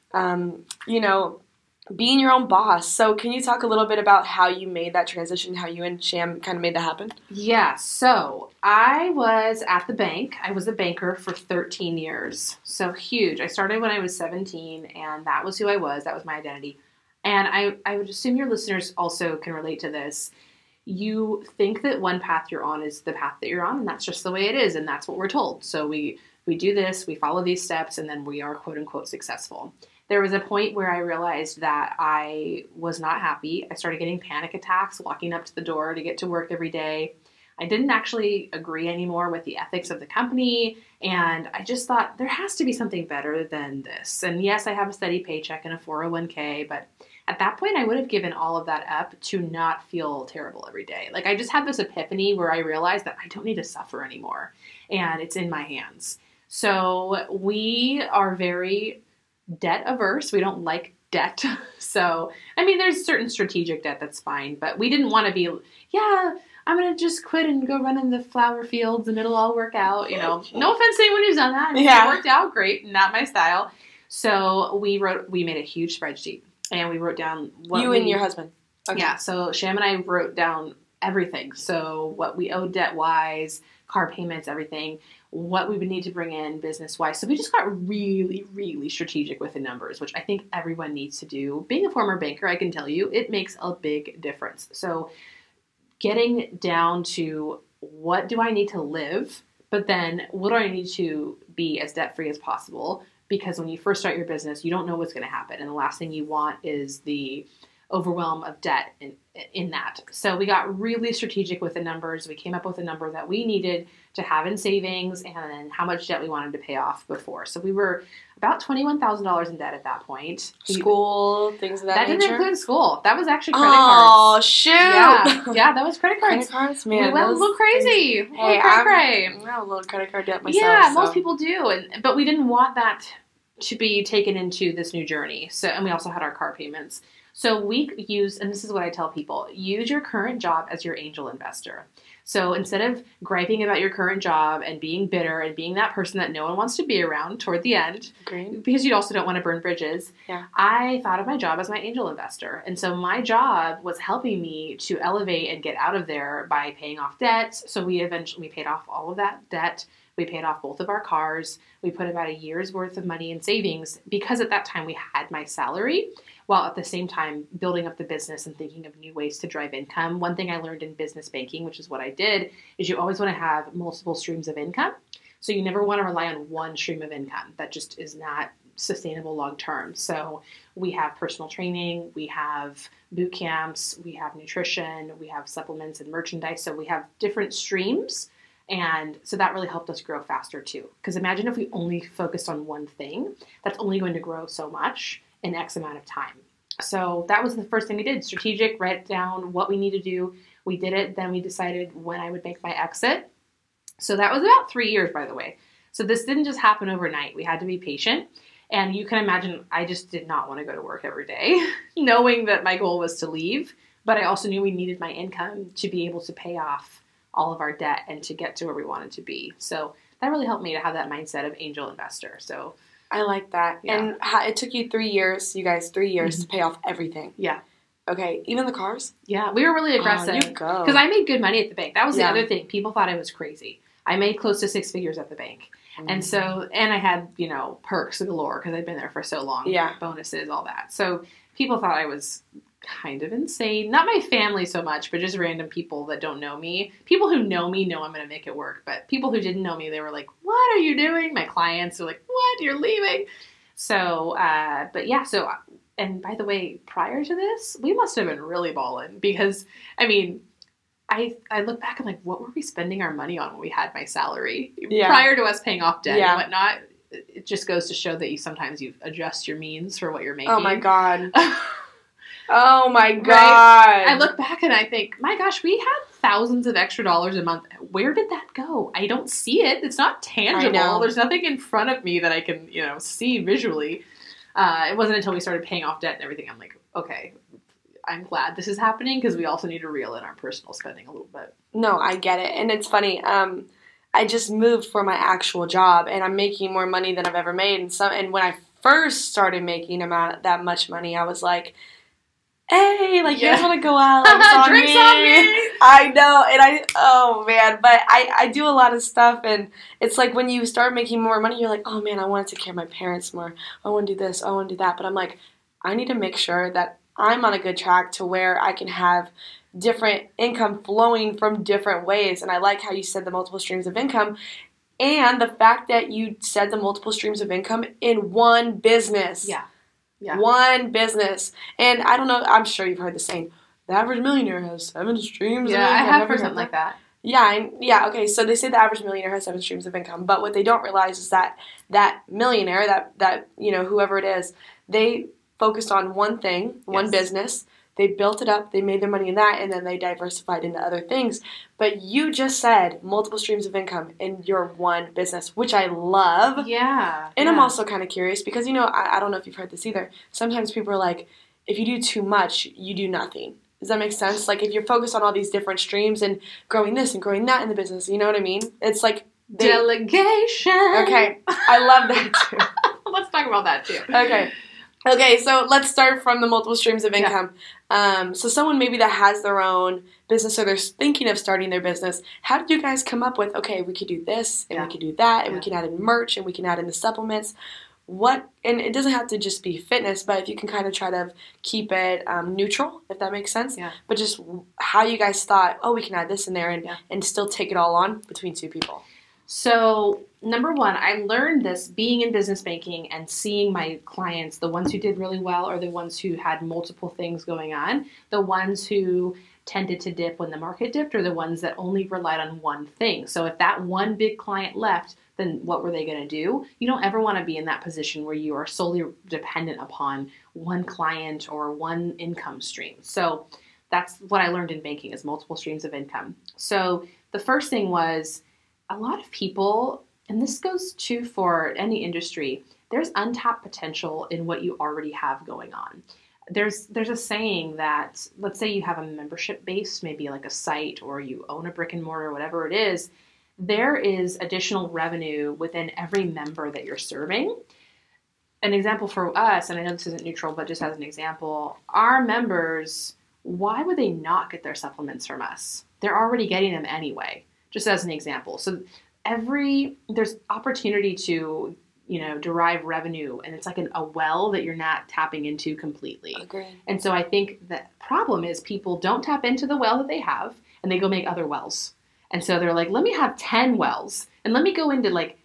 [SPEAKER 1] being your own boss. So can you talk a little bit about how you made that transition, how you and Sham kind of made that happen?
[SPEAKER 2] Yeah, so I was at the bank. I was a banker for 13 years. So huge. I started when I was 17, and that was who I was. That was my identity. And I would assume your listeners also can relate to this. You think that one path you're on is the path that you're on, and that's just the way it is, and that's what we're told. So we do this, we follow these steps, and then we are quote-unquote successful. There was a point where I realized that I was not happy. I started getting panic attacks, walking up to the door to get to work every day. I didn't actually agree anymore with the ethics of the company, and I just thought there has to be something better than this. And yes, I have a steady paycheck and a 401k, but at that point I would have given all of that up to not feel terrible every day. Like, I just had this epiphany where I realized that I don't need to suffer anymore, and it's in my hands. So we are very debt averse. We don't like debt. So, I mean, there's certain strategic debt that's fine, but we didn't want to be, I'm going to just quit and go run in the flower fields and it'll all work out, you know. No offense to anyone who's done that. It worked out great, not my style. So we made a huge spreadsheet and we wrote down what
[SPEAKER 1] and your husband. Okay.
[SPEAKER 2] Yeah, so Sham and I wrote down everything. So what we owed debt-wise, car payments, everything. what we would need to bring in business-wise. So we just got really, really strategic with the numbers, which I think everyone needs to do. Being a former banker, I can tell you, it makes a big difference. So getting down to what do I need to live, but then what do I need to be as debt-free as possible? Because when you first start your business, you don't know what's going to happen. And the last thing you want is the overwhelm of debt in that. So we got really strategic with the numbers. We came up with a number that we needed to have in savings and then how much debt we wanted to pay off before. So we were about $21,000 in debt at that point.
[SPEAKER 1] School, things of that nature?
[SPEAKER 2] That didn't include school. That was actually credit
[SPEAKER 1] cards.
[SPEAKER 2] Oh,
[SPEAKER 1] shoot.
[SPEAKER 2] Yeah, that was credit cards.
[SPEAKER 1] Credit cards, man.
[SPEAKER 2] We went a little crazy.
[SPEAKER 1] Hey, I have a little credit card debt myself.
[SPEAKER 2] Yeah, most people do. But we didn't want that to be taken into this new journey. And we also had our car payments. So we use, and this is what I tell people, use your current job as your angel investor. So instead of griping about your current job and being bitter and being that person that no one wants to be around toward the end,
[SPEAKER 1] Agreed.
[SPEAKER 2] Because you also don't want to burn bridges, I thought of my job as my angel investor. And so my job was helping me to elevate and get out of there by paying off debts. So we paid off all of that debt. We paid off both of our cars. We put about a year's worth of money in savings because at that time we had my salary, while at the same time building up the business and thinking of new ways to drive income. One thing I learned in business banking, which is what I did, is you always want to have multiple streams of income. So you never want to rely on one stream of income. That just is not sustainable long term. So we have personal training, we have boot camps, we have nutrition, we have supplements and merchandise. So we have different streams. And so that really helped us grow faster too. Because imagine if we only focused on one thing, that's only going to grow so much in X amount of time. So that was the first thing we did. Strategic, write down what we need to do. We did it. Then we decided when I would make my exit. So that was about 3 years, by the way. So this didn't just happen overnight. We had to be patient. And you can imagine I just did not want to go to work every day, knowing that my goal was to leave. But I also knew we needed my income to be able to pay off all of our debt and to get to where we wanted to be. So that really helped me to have that mindset of angel investor. So
[SPEAKER 1] I like that. Yeah. And it took you 3 years, you guys, 3 years to pay off everything.
[SPEAKER 2] Yeah.
[SPEAKER 1] Okay. Even the cars?
[SPEAKER 2] Yeah. We were really aggressive.
[SPEAKER 1] You go.
[SPEAKER 2] Because I made good money at the bank. That was the other thing. People thought I was crazy. I made close to 6 figures at the bank. Mm-hmm. And so, and I had, perks galore because I'd been there for so long.
[SPEAKER 1] Yeah.
[SPEAKER 2] Bonuses, all that. So people thought I was kind of insane. Not my family so much, but just random people that don't know me. People who know me know I'm going to make it work. But people who didn't know me, they were like, what are you doing? My clients were like, what? You're leaving? So, but yeah, so, and by the way, prior to this, we must have been really balling because, I mean, I look back and like, what were we spending our money on when we had my salary? Yeah. Prior to us paying off debt and whatnot, it just goes to show that you adjust your means for what you're making.
[SPEAKER 1] Oh my God. Oh my God.
[SPEAKER 2] Right? I look back and I think, my gosh, we had thousands of extra dollars a month. Where did that go? I don't see it. It's not tangible. There's nothing in front of me that I can, see visually. It wasn't until we started paying off debt and everything, I'm like, okay, I'm glad this is happening because we also need to reel in our personal spending a little bit.
[SPEAKER 1] No, I get it. And it's funny. I just moved for my actual job and I'm making more money than I've ever made. And when I first started making that much money, I was like, hey, you guys want to go out?
[SPEAKER 2] Drinks on me.
[SPEAKER 1] I know. And oh man, but I do a lot of stuff and it's like when you start making more money, you're like, oh man, I want to take care of my parents more. I want to do this. I want to do that. But I'm like, I need to make sure that I'm on a good track to where I can have different income flowing from different ways. And I like how you said the multiple streams of income and the fact that you said the multiple streams of income in one business.
[SPEAKER 2] Yeah.
[SPEAKER 1] One business. And I don't know, I'm sure you've heard the saying, the average millionaire has 7 streams of income.
[SPEAKER 2] Yeah, I have heard something like that.
[SPEAKER 1] Yeah, okay, so they say the average millionaire has 7 streams of income, but what they don't realize is that millionaire, that whoever it is, they focused on one thing, one business. They built it up, they made their money in that, and then they diversified into other things. But you just said multiple streams of income in your one business, which I love.
[SPEAKER 2] Yeah.
[SPEAKER 1] And I'm also kind of curious because, I don't know if you've heard this either. Sometimes people are like, if you do too much, you do nothing. Does that make sense? Like if you're focused on all these different streams and growing this and growing that in the business, you know what I mean? It's like...
[SPEAKER 2] Delegation.
[SPEAKER 1] Okay. I love that too.
[SPEAKER 2] Let's talk about that too.
[SPEAKER 1] Okay. Okay, so let's start from the multiple streams of income. So someone maybe that has their own business or they're thinking of starting their business, how did you guys come up with, okay, we could do this and we could do that and we can add in merch and we can add in the supplements? And it doesn't have to just be fitness, but if you can kind of try to keep it neutral, if that makes sense.
[SPEAKER 2] Yeah.
[SPEAKER 1] But just how you guys thought, we can add this in there and still take it all on between two people.
[SPEAKER 2] So, number one, I learned this being in business banking and seeing my clients, the ones who did really well or the ones who had multiple things going on, the ones who tended to dip when the market dipped or the ones that only relied on one thing. So if that one big client left, then what were they going to do? You don't ever want to be in that position where you are solely dependent upon one client or one income stream. So that's what I learned in banking is multiple streams of income. So the first thing was, a lot of people, and this goes too for any industry, there's untapped potential in what you already have going on. There's a saying that, let's say you have a membership base, maybe like a site or you own a brick and mortar, whatever it is, there is additional revenue within every member that you're serving. An example for us, and I know this isn't neutral, but just as an example, our members, why would they not get their supplements from us? They're already getting them anyway. Just as an example. So there's opportunity to, derive revenue, and it's like a well that you're not tapping into completely.
[SPEAKER 1] Agreed.
[SPEAKER 2] And so I think the problem is people don't tap into the well that they have and they go make other wells. And so they're like, let me have 10 wells and let me go into like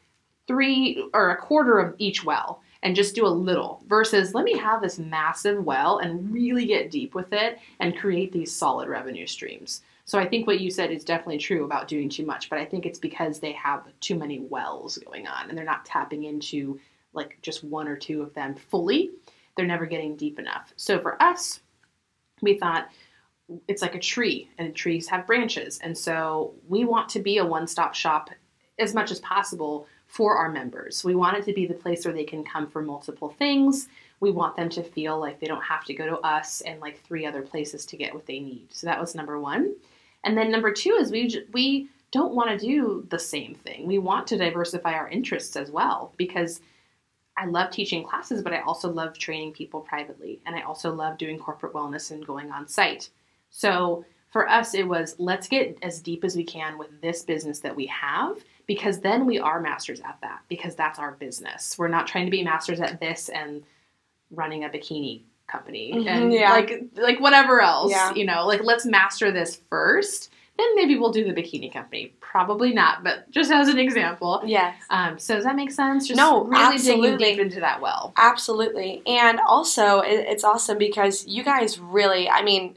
[SPEAKER 2] 3 or a quarter of each well and just do a little versus let me have this massive well and really get deep with it and create these solid revenue streams. So I think what you said is definitely true about doing too much, but I think it's because they have too many wells going on and they're not tapping into like just 1 or 2 of them fully. They're never getting deep enough. So for us, we thought it's like a tree and trees have branches. And so we want to be a one-stop shop as much as possible for our members. We want it to be the place where they can come for multiple things. We want them to feel like they don't have to go to us and like 3 other places to get what they need. So that was number 1. And then number 2 is we don't want to do the same thing. We want to diversify our interests as well because I love teaching classes, but I also love training people privately. And I also love doing corporate wellness and going on site. So for us, it was let's get as deep as we can with this business that we have because then we are masters at that because that's our business. We're not trying to be masters at this and running a bikini company and like whatever else, like let's master this first, then maybe we'll do the bikini company. Probably not, but just as an example.
[SPEAKER 1] Yes.
[SPEAKER 2] So does that make sense? Just
[SPEAKER 1] really
[SPEAKER 2] absolutely. Digging deep into that well.
[SPEAKER 1] Absolutely. And also it's awesome because you guys really,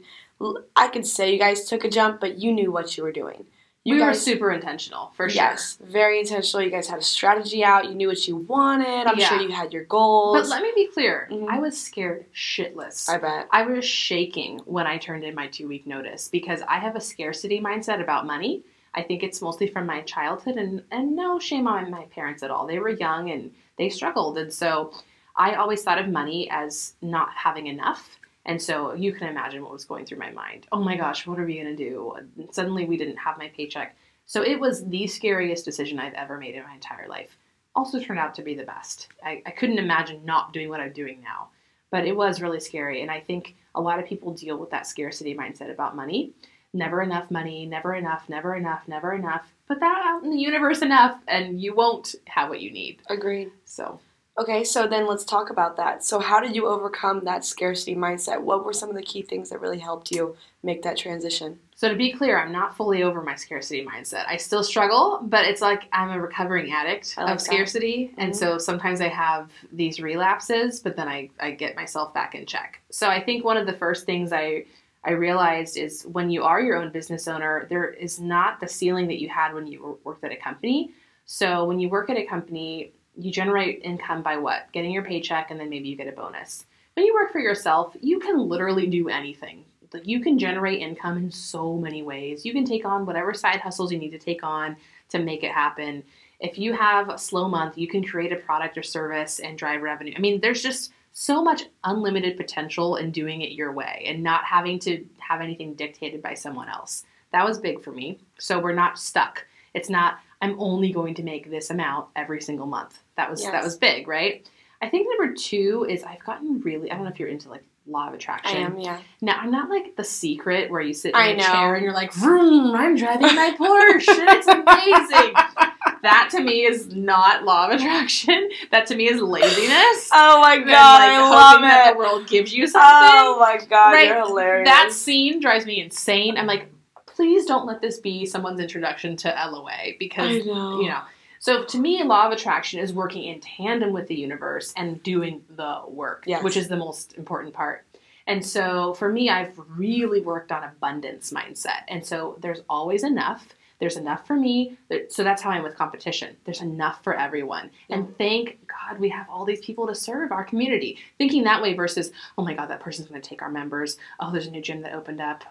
[SPEAKER 1] I could say you guys took a jump, but you knew what you were doing.
[SPEAKER 2] We were super intentional, for sure.
[SPEAKER 1] Yes, very intentional. You guys had a strategy out. You knew what you wanted. I'm sure you had your goals.
[SPEAKER 2] But let me be clear. Mm-hmm. I was scared shitless.
[SPEAKER 1] I bet.
[SPEAKER 2] I was shaking when I turned in my 2-week notice because I have a scarcity mindset about money. I think it's mostly from my childhood and no shame on my parents at all. They were young and they struggled. And so I always thought of money as not having enough. And so you can imagine what was going through my mind. Oh my gosh, what are we going to do? And suddenly we didn't have my paycheck. So it was the scariest decision I've ever made in my entire life. Also turned out to be the best. I couldn't imagine not doing what I'm doing now. But it was really scary. And I think a lot of people deal with that scarcity mindset about money. Never enough money, never enough, never enough, never enough. Put that out in the universe enough and you won't have what you need.
[SPEAKER 1] Agreed.
[SPEAKER 2] So...
[SPEAKER 1] Okay, so then let's talk about that. So how did you overcome that scarcity mindset? What were some of the key things that really helped you make that transition?
[SPEAKER 2] So to be clear, I'm not fully over my scarcity mindset. I still struggle, but it's like I'm a recovering addict of scarcity. Mm-hmm. And so sometimes I have these relapses, but then I get myself back in check. So I think one of the first things I realized is when you are your own business owner, there is not the ceiling that you had when you worked at a company. So when you work at a company, you generate income by what? Getting your paycheck and then maybe you get a bonus. When you work for yourself, you can literally do anything. Like you can generate income in so many ways. You can take on whatever side hustles you need to take on to make it happen. If you have a slow month, you can create a product or service and drive revenue. I mean, there's just so much unlimited potential in doing it your way and not having to have anything dictated by someone else. That was big for me. So we're not stuck. It's not, I'm only going to make this amount every single month. That was big, right? I think number 2 is I've gotten really, I don't know if you're into like law of attraction.
[SPEAKER 1] I am, yeah.
[SPEAKER 2] Now, I'm not like The Secret where you sit in
[SPEAKER 1] I
[SPEAKER 2] a
[SPEAKER 1] know.
[SPEAKER 2] chair and you're like, vroom, I'm driving my Porsche and it's amazing. That to me is not law of attraction. That to me is laziness.
[SPEAKER 1] Oh my
[SPEAKER 2] And,
[SPEAKER 1] god,
[SPEAKER 2] like,
[SPEAKER 1] I
[SPEAKER 2] hoping
[SPEAKER 1] love
[SPEAKER 2] that
[SPEAKER 1] it.
[SPEAKER 2] the world gives you something.
[SPEAKER 1] Oh my god,
[SPEAKER 2] Right?
[SPEAKER 1] you're hilarious.
[SPEAKER 2] That scene drives me insane. I'm like, please don't let this be someone's introduction to LOA because,
[SPEAKER 1] I know.
[SPEAKER 2] you know. So to me, law of attraction is working in tandem with the universe and doing the work,
[SPEAKER 1] Yes.
[SPEAKER 2] which is the most important part. And so for me, I've really worked on abundance mindset. And so there's always enough. There's enough for me. So that's how I'm with competition. There's enough for everyone.
[SPEAKER 1] Yeah.
[SPEAKER 2] And thank God we have all these people to serve our community. Thinking that way versus, oh my God, that person's going to take our members. Oh, there's a new gym that opened up.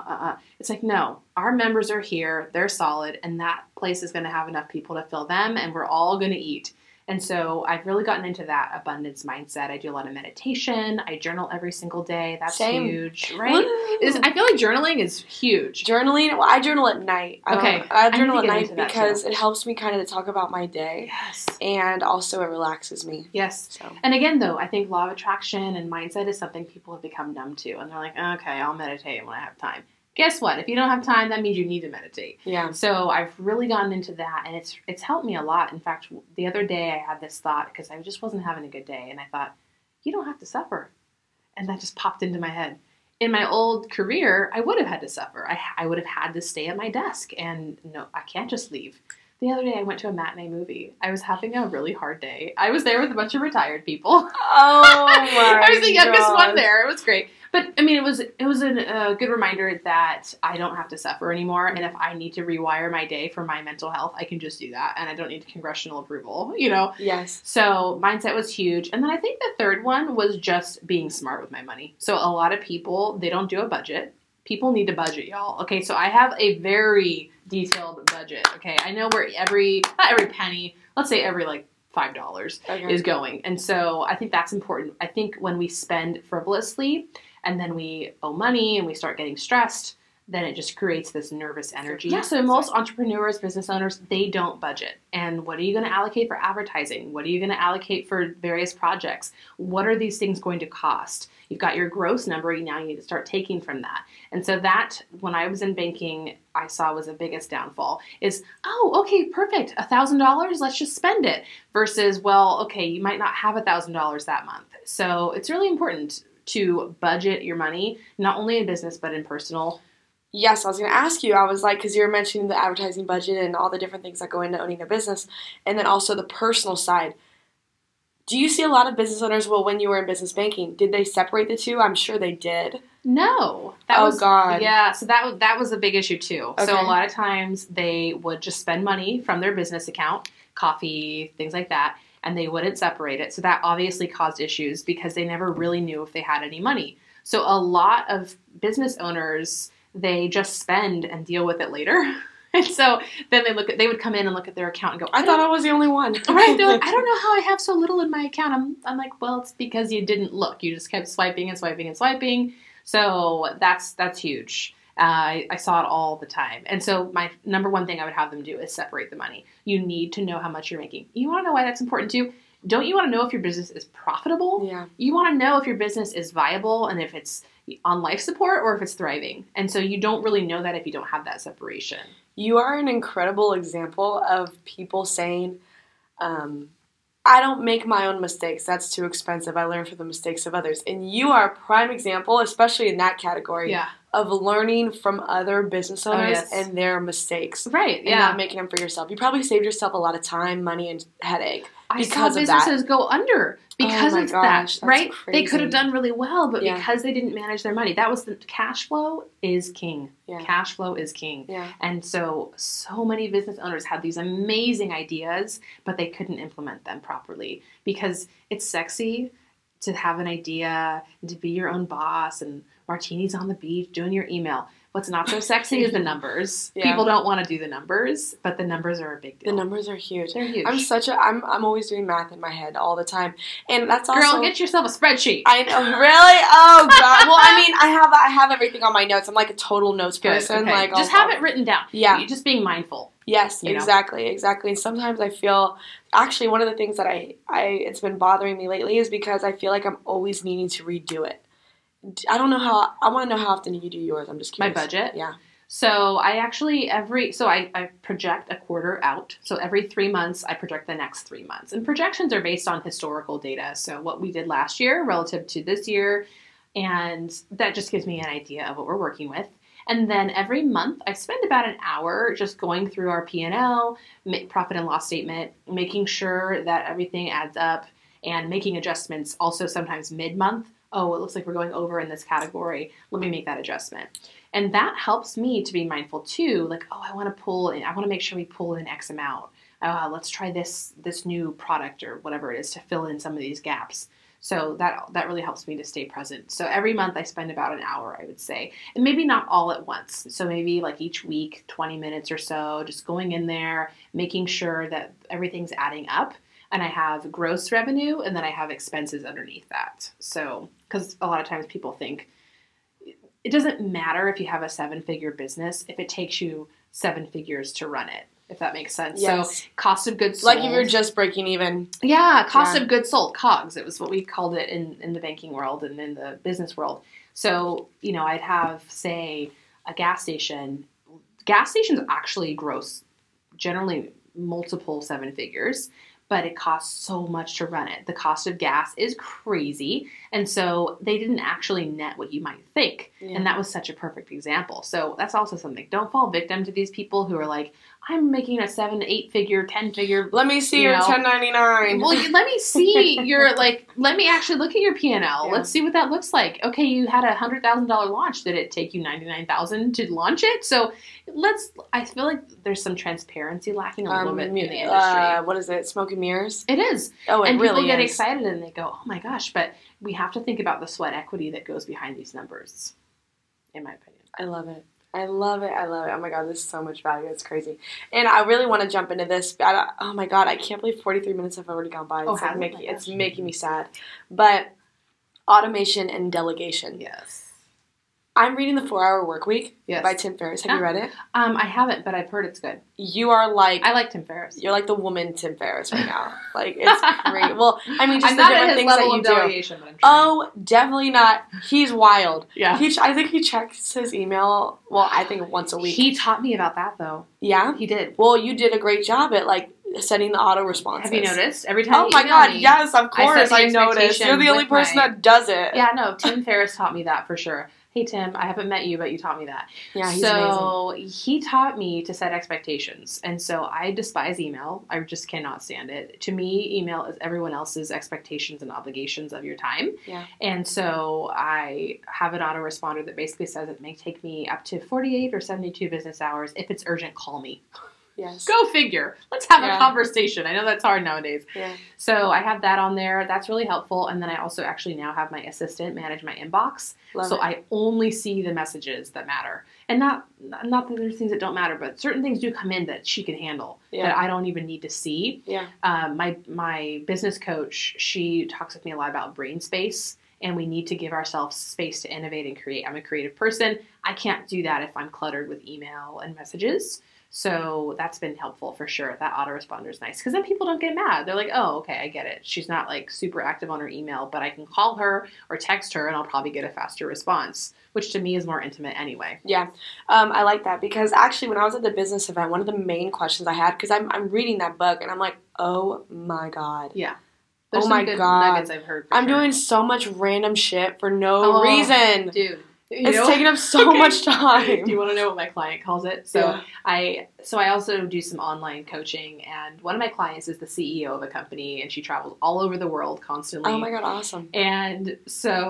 [SPEAKER 2] It's like, no, our members are here. They're solid. And that place is going to have enough people to fill them. And we're all going to eat. And so I've really gotten into that abundance mindset. I do a lot of meditation. I journal every single day. That's
[SPEAKER 1] Same.
[SPEAKER 2] huge, right? I feel like journaling is huge.
[SPEAKER 1] Journaling, well, I journal at night. I
[SPEAKER 2] I
[SPEAKER 1] journal
[SPEAKER 2] need
[SPEAKER 1] at
[SPEAKER 2] to get
[SPEAKER 1] night
[SPEAKER 2] into that
[SPEAKER 1] because
[SPEAKER 2] too.
[SPEAKER 1] it helps me kind of talk about my day.
[SPEAKER 2] Yes.
[SPEAKER 1] And also it relaxes me.
[SPEAKER 2] Yes.
[SPEAKER 1] So
[SPEAKER 2] And again, though, I think law of attraction and mindset is something people have become numb to. And they're like, okay, I'll meditate when I have time. Guess what? If you don't have time, that means you need to meditate.
[SPEAKER 1] yeah.
[SPEAKER 2] So I've really gotten into that, and it's helped me a lot. In fact, the other day I had this thought because I just wasn't having a good day, and I thought, you don't have to suffer. And that just popped into my head. In my old career, I would have had to suffer. I would have had to stay at my desk, and no, I can't just leave. The other day I went to a matinee movie. I was having a really hard day. I was there with a bunch of retired people.
[SPEAKER 1] Oh my
[SPEAKER 2] I was the youngest
[SPEAKER 1] gosh.
[SPEAKER 2] one there. It was great. But, I mean, it was a good reminder that I don't have to suffer anymore. And if I need to rewire my day for my mental health, I can just do that. And I don't need congressional approval, you know?
[SPEAKER 1] Yes.
[SPEAKER 2] So mindset was huge. And then I think the third one was just being smart with my money. So a lot of people, they don't do a budget. People need to budget, y'all. Okay, so I have a very detailed budget. Okay, I know where not every penny, let's say every like $5
[SPEAKER 1] Okay.
[SPEAKER 2] is going. And so I think that's important. I think when we spend frivolously and then we owe money and we start getting stressed, then it just creates this nervous energy.
[SPEAKER 1] Yeah,
[SPEAKER 2] So most entrepreneurs, business owners, they don't budget. And what are you going to allocate for advertising? What are you going to allocate for various projects? What are these things going to cost? You've got your gross number. Now you need to start taking from that. And so that, when I was in banking, I saw was the biggest downfall is, oh, okay, perfect. $1,000, let's just spend it. Versus, well, okay, you might not have $1,000 that month. So it's really important to budget your money, not only in business, but in personal.
[SPEAKER 1] Yes, I was going to ask you. I was like, because you were mentioning the advertising budget and all the different things that go into owning a business, and then also the personal side. Do you see a lot of business owners, well, when you were in business banking, did they separate the two? I'm sure they did.
[SPEAKER 2] No.
[SPEAKER 1] God.
[SPEAKER 2] Yeah, so that was a big issue too.
[SPEAKER 1] Okay.
[SPEAKER 2] So a lot of times they would just spend money from their business account, coffee, things like that, and they wouldn't separate it. So that obviously caused issues because they never really knew if they had any money. So a lot of business owners, they just spend and deal with it later. And so then they would come in and look at their account and go,
[SPEAKER 1] I thought I was the only one.
[SPEAKER 2] Right, they're like, I don't know how I have so little in my account. I'm like, well, it's because you didn't look. You just kept swiping and swiping and swiping. So that's huge. I saw it all the time. And so my number one thing I would have them do is separate the money. You need to know how much you're making. You want to know why that's important too? Don't you want to know if your business is profitable?
[SPEAKER 1] Yeah.
[SPEAKER 2] You want to know if your business is viable and if it's on life support or if it's thriving. And so you don't really know that if you don't have that separation.
[SPEAKER 1] You are an incredible example of people saying, I don't make my own mistakes. That's too expensive. I learn from the mistakes of others. And you are a prime example, especially in that category, of learning from other business owners and their mistakes.
[SPEAKER 2] Right,
[SPEAKER 1] and not making them for yourself. You probably saved yourself a lot of time, money, and headache because
[SPEAKER 2] I
[SPEAKER 1] of
[SPEAKER 2] saw businesses go under because
[SPEAKER 1] Oh my
[SPEAKER 2] of
[SPEAKER 1] gosh,
[SPEAKER 2] that, right?
[SPEAKER 1] that's
[SPEAKER 2] They could have
[SPEAKER 1] crazy.
[SPEAKER 2] done really well, but
[SPEAKER 1] Yeah.
[SPEAKER 2] because they didn't manage their money, that was the cash flow is king.
[SPEAKER 1] Yeah.
[SPEAKER 2] Cash flow is king.
[SPEAKER 1] Yeah.
[SPEAKER 2] And so many business owners had these amazing ideas, but they couldn't implement them properly because it's sexy to have an idea and to be your own boss and martinis on the beach, doing your email. What's not so sexy is the numbers.
[SPEAKER 1] Yeah.
[SPEAKER 2] People don't want to do the numbers, but the numbers are a big deal.
[SPEAKER 1] The numbers are huge.
[SPEAKER 2] They're huge.
[SPEAKER 1] I'm always doing math in my head all the time. And that's also...
[SPEAKER 2] Girl, get yourself a spreadsheet.
[SPEAKER 1] I know. Really? Oh, God. Well, I mean, I have everything on my notes. I'm like a total notes person.
[SPEAKER 2] Okay.
[SPEAKER 1] Like,
[SPEAKER 2] just have it written down.
[SPEAKER 1] Yeah.
[SPEAKER 2] You're just being mindful.
[SPEAKER 1] Yes,
[SPEAKER 2] you know?
[SPEAKER 1] exactly. And sometimes I feel... Actually, one of the things that it's been bothering me lately is because I feel like I'm always needing to redo it. I don't know how... I want to know how often you do yours. I'm just curious.
[SPEAKER 2] My budget?
[SPEAKER 1] Yeah.
[SPEAKER 2] So I actually I project a quarter out. So every 3 months, I project the next 3 months. And projections are based on historical data. So what we did last year relative to this year. And that just gives me an idea of what we're working with. And then every month, I spend about an hour just going through our P&L, profit and loss statement, making sure that everything adds up and making adjustments also sometimes mid-month. Oh, it looks like we're going over in this category. Let me make that adjustment. And that helps me to be mindful too. Like, oh, I want to make sure we pull in X amount. Let's try this new product or whatever it is to fill in some of these gaps. So that really helps me to stay present. So every month I spend about an hour, I would say. And maybe not all at once. So maybe like each week, 20 minutes or so, just going in there, making sure that everything's adding up. And I have gross revenue and then I have expenses underneath that. So, because a lot of times people think, it doesn't matter if you have a 7-figure business if it takes you 7 figures to run it, if that makes sense.
[SPEAKER 1] Yes.
[SPEAKER 2] So cost of goods sold.
[SPEAKER 1] Like if you're just breaking even.
[SPEAKER 2] Yeah, cost of goods sold, COGS. It was what we called it in the banking world and in the business world. So, I'd have, say, a gas station. Gas stations actually gross generally multiple 7 figures. But it costs so much to run it. The cost of gas is crazy. And so they didn't actually net what you might think. Yeah. And that was such a perfect example. So that's also something. Don't fall victim to these people who are like, I'm making a 7, 8 figure, 10 figure.
[SPEAKER 1] Let me see your 1099.
[SPEAKER 2] Well, let me see your, let me actually look at your P&L. Yeah. Let's see what that looks like. Okay, you had a $100,000 launch. Did it take you $99,000 to launch it? So I feel like there's some transparency lacking a little bit in the industry.
[SPEAKER 1] What is it? Smoke and mirrors?
[SPEAKER 2] It is.
[SPEAKER 1] Oh, it
[SPEAKER 2] and
[SPEAKER 1] really is.
[SPEAKER 2] And people get excited and they go, oh my gosh, but we have to think about the sweat equity that goes behind these numbers, in my opinion.
[SPEAKER 1] I love it. Oh my God, this is so much value. It's crazy. And I really want to jump into this. Oh my God, I can't believe 43 minutes have already gone by. It's making me sad. But automation and delegation.
[SPEAKER 2] Yes.
[SPEAKER 1] I'm reading The 4-Hour Workweek
[SPEAKER 2] yes.
[SPEAKER 1] by Tim Ferriss. Have you read it?
[SPEAKER 2] I haven't, but I've heard it's good.
[SPEAKER 1] You are like...
[SPEAKER 2] I like Tim Ferriss.
[SPEAKER 1] You're like the woman Tim Ferriss right now. It's great. Well, I mean, just
[SPEAKER 2] I'm
[SPEAKER 1] the
[SPEAKER 2] not
[SPEAKER 1] different
[SPEAKER 2] at his
[SPEAKER 1] things
[SPEAKER 2] level
[SPEAKER 1] that you
[SPEAKER 2] of
[SPEAKER 1] do.
[SPEAKER 2] delegation, but I'm trying.
[SPEAKER 1] Oh, definitely not. He's wild.
[SPEAKER 2] Yeah.
[SPEAKER 1] I think he checks his email, I think once a week.
[SPEAKER 2] He taught me about that, though.
[SPEAKER 1] Yeah?
[SPEAKER 2] He did.
[SPEAKER 1] Well, you did a great job at, setting the auto responses.
[SPEAKER 2] Have you noticed? Every time
[SPEAKER 1] Oh my God,
[SPEAKER 2] me,
[SPEAKER 1] yes, of course I noticed. You're the only
[SPEAKER 2] with
[SPEAKER 1] person that does it.
[SPEAKER 2] Yeah, no, Tim Ferriss taught me that for sure. Hey, Tim, I haven't met you, but you taught me that.
[SPEAKER 1] Yeah, he's amazing.
[SPEAKER 2] So he taught me to set expectations. And so I despise email. I just cannot stand it. To me, email is everyone else's expectations and obligations of your time.
[SPEAKER 1] Yeah.
[SPEAKER 2] And so I have an autoresponder that basically says it may take me up to 48 or 72 business hours. If it's urgent, call me.
[SPEAKER 1] Yes.
[SPEAKER 2] Go figure. Let's have a conversation. I know that's hard nowadays.
[SPEAKER 1] Yeah.
[SPEAKER 2] So I have that on there. That's really helpful. And then I also actually now have my assistant manage my inbox.
[SPEAKER 1] Love
[SPEAKER 2] so
[SPEAKER 1] it.
[SPEAKER 2] I only see the messages that matter. And not that there's things that don't matter, but certain things do come in that she can handle that I don't even need to see.
[SPEAKER 1] Yeah.
[SPEAKER 2] My business coach, she talks with me a lot about brain space. And we need to give ourselves space to innovate and create. I'm a creative person. I can't do that if I'm cluttered with email and messages. So that's been helpful for sure. That autoresponder is nice because then people don't get mad. They're like, oh, okay, I get it. She's not super active on her email, but I can call her or text her and I'll probably get a faster response, which to me is more intimate anyway.
[SPEAKER 1] Yeah, I like that because actually when I was at the business event, one of the main questions I had, because I'm reading that book and I'm like, oh my God.
[SPEAKER 2] Yeah.
[SPEAKER 1] There's some good nuggets
[SPEAKER 2] I've heard.
[SPEAKER 1] I'm doing so much random shit for no reason.
[SPEAKER 2] Dude.
[SPEAKER 1] It's taking up so much time.
[SPEAKER 2] Do you want to know what my client calls it? So I also do some online coaching, and one of my clients is the CEO of a company, and she travels all over the world constantly.
[SPEAKER 1] Oh my God, awesome.
[SPEAKER 2] And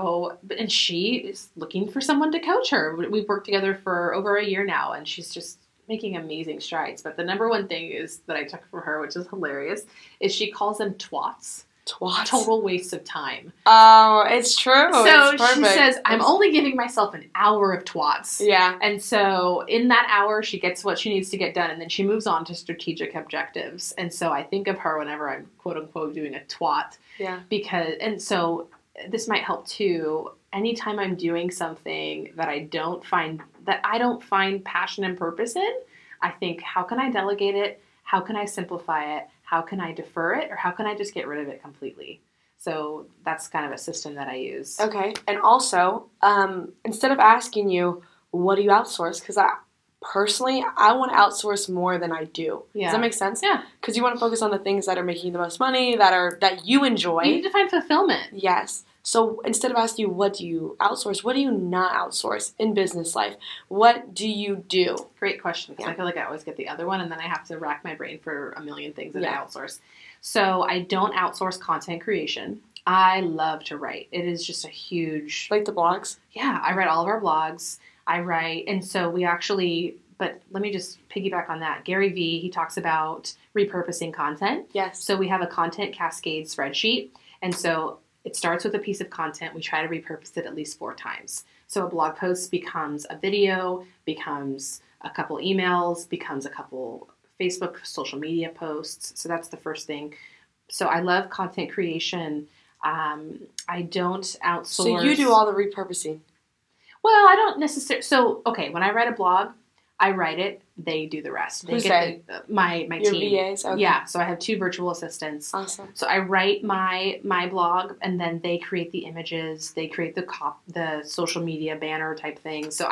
[SPEAKER 2] she is looking for someone to coach her. We've worked together for over a year now, and she's just making amazing strides. But the number one thing is that I took from her, which is hilarious, is she calls them twats.
[SPEAKER 1] Twats.
[SPEAKER 2] Total waste of time.
[SPEAKER 1] Oh, it's true.
[SPEAKER 2] So
[SPEAKER 1] It's
[SPEAKER 2] she says, I'm only giving myself an hour of twats.
[SPEAKER 1] Yeah.
[SPEAKER 2] And so in that hour, she gets what she needs to get done, and then she moves on to strategic objectives. And so I think of her whenever I'm, quote unquote, doing a twat.
[SPEAKER 1] Yeah.
[SPEAKER 2] And so this might help too. Anytime I'm doing something that I don't find passion and purpose in, I think, how can I delegate it? How can I simplify it? How can I defer it? Or how can I just get rid of it completely? So that's kind of a system that I use.
[SPEAKER 1] Okay. And also, instead of asking you, what do you outsource? Because I want to outsource more than I do.
[SPEAKER 2] Yeah.
[SPEAKER 1] Does that make sense?
[SPEAKER 2] Yeah.
[SPEAKER 1] Because you want to focus on the things that are making the most money, that you enjoy.
[SPEAKER 2] You need to find fulfillment.
[SPEAKER 1] Yes. So instead of asking you, what do you outsource? What do you not outsource in business life? What do you do?
[SPEAKER 2] Great question, because I feel like I always get the other one, and then I have to rack my brain for a million things that I outsource. So I don't outsource content creation. I love to write. It is just a huge...
[SPEAKER 1] Like the blogs?
[SPEAKER 2] Yeah, I write all of our blogs. I write, and so we actually... But let me just piggyback on that. Gary Vee, he talks about repurposing content.
[SPEAKER 1] Yes.
[SPEAKER 2] So we have a content cascade spreadsheet, and so it starts with a piece of content. We try to repurpose it at least 4 times. So a blog post becomes a video, becomes a couple emails, becomes a couple Facebook social media posts. So that's the first thing. So I love content creation. I don't outsource.
[SPEAKER 1] So you do all the repurposing?
[SPEAKER 2] Well, I don't necessarily. So, okay, when I write a blog, I write it. They do the rest.
[SPEAKER 1] Who's they?
[SPEAKER 2] My
[SPEAKER 1] Your
[SPEAKER 2] team.
[SPEAKER 1] VAs? Okay.
[SPEAKER 2] Yeah, so I have 2 virtual assistants.
[SPEAKER 1] Awesome.
[SPEAKER 2] So I write my blog, and then they create the images. They create the social media banner type thing. So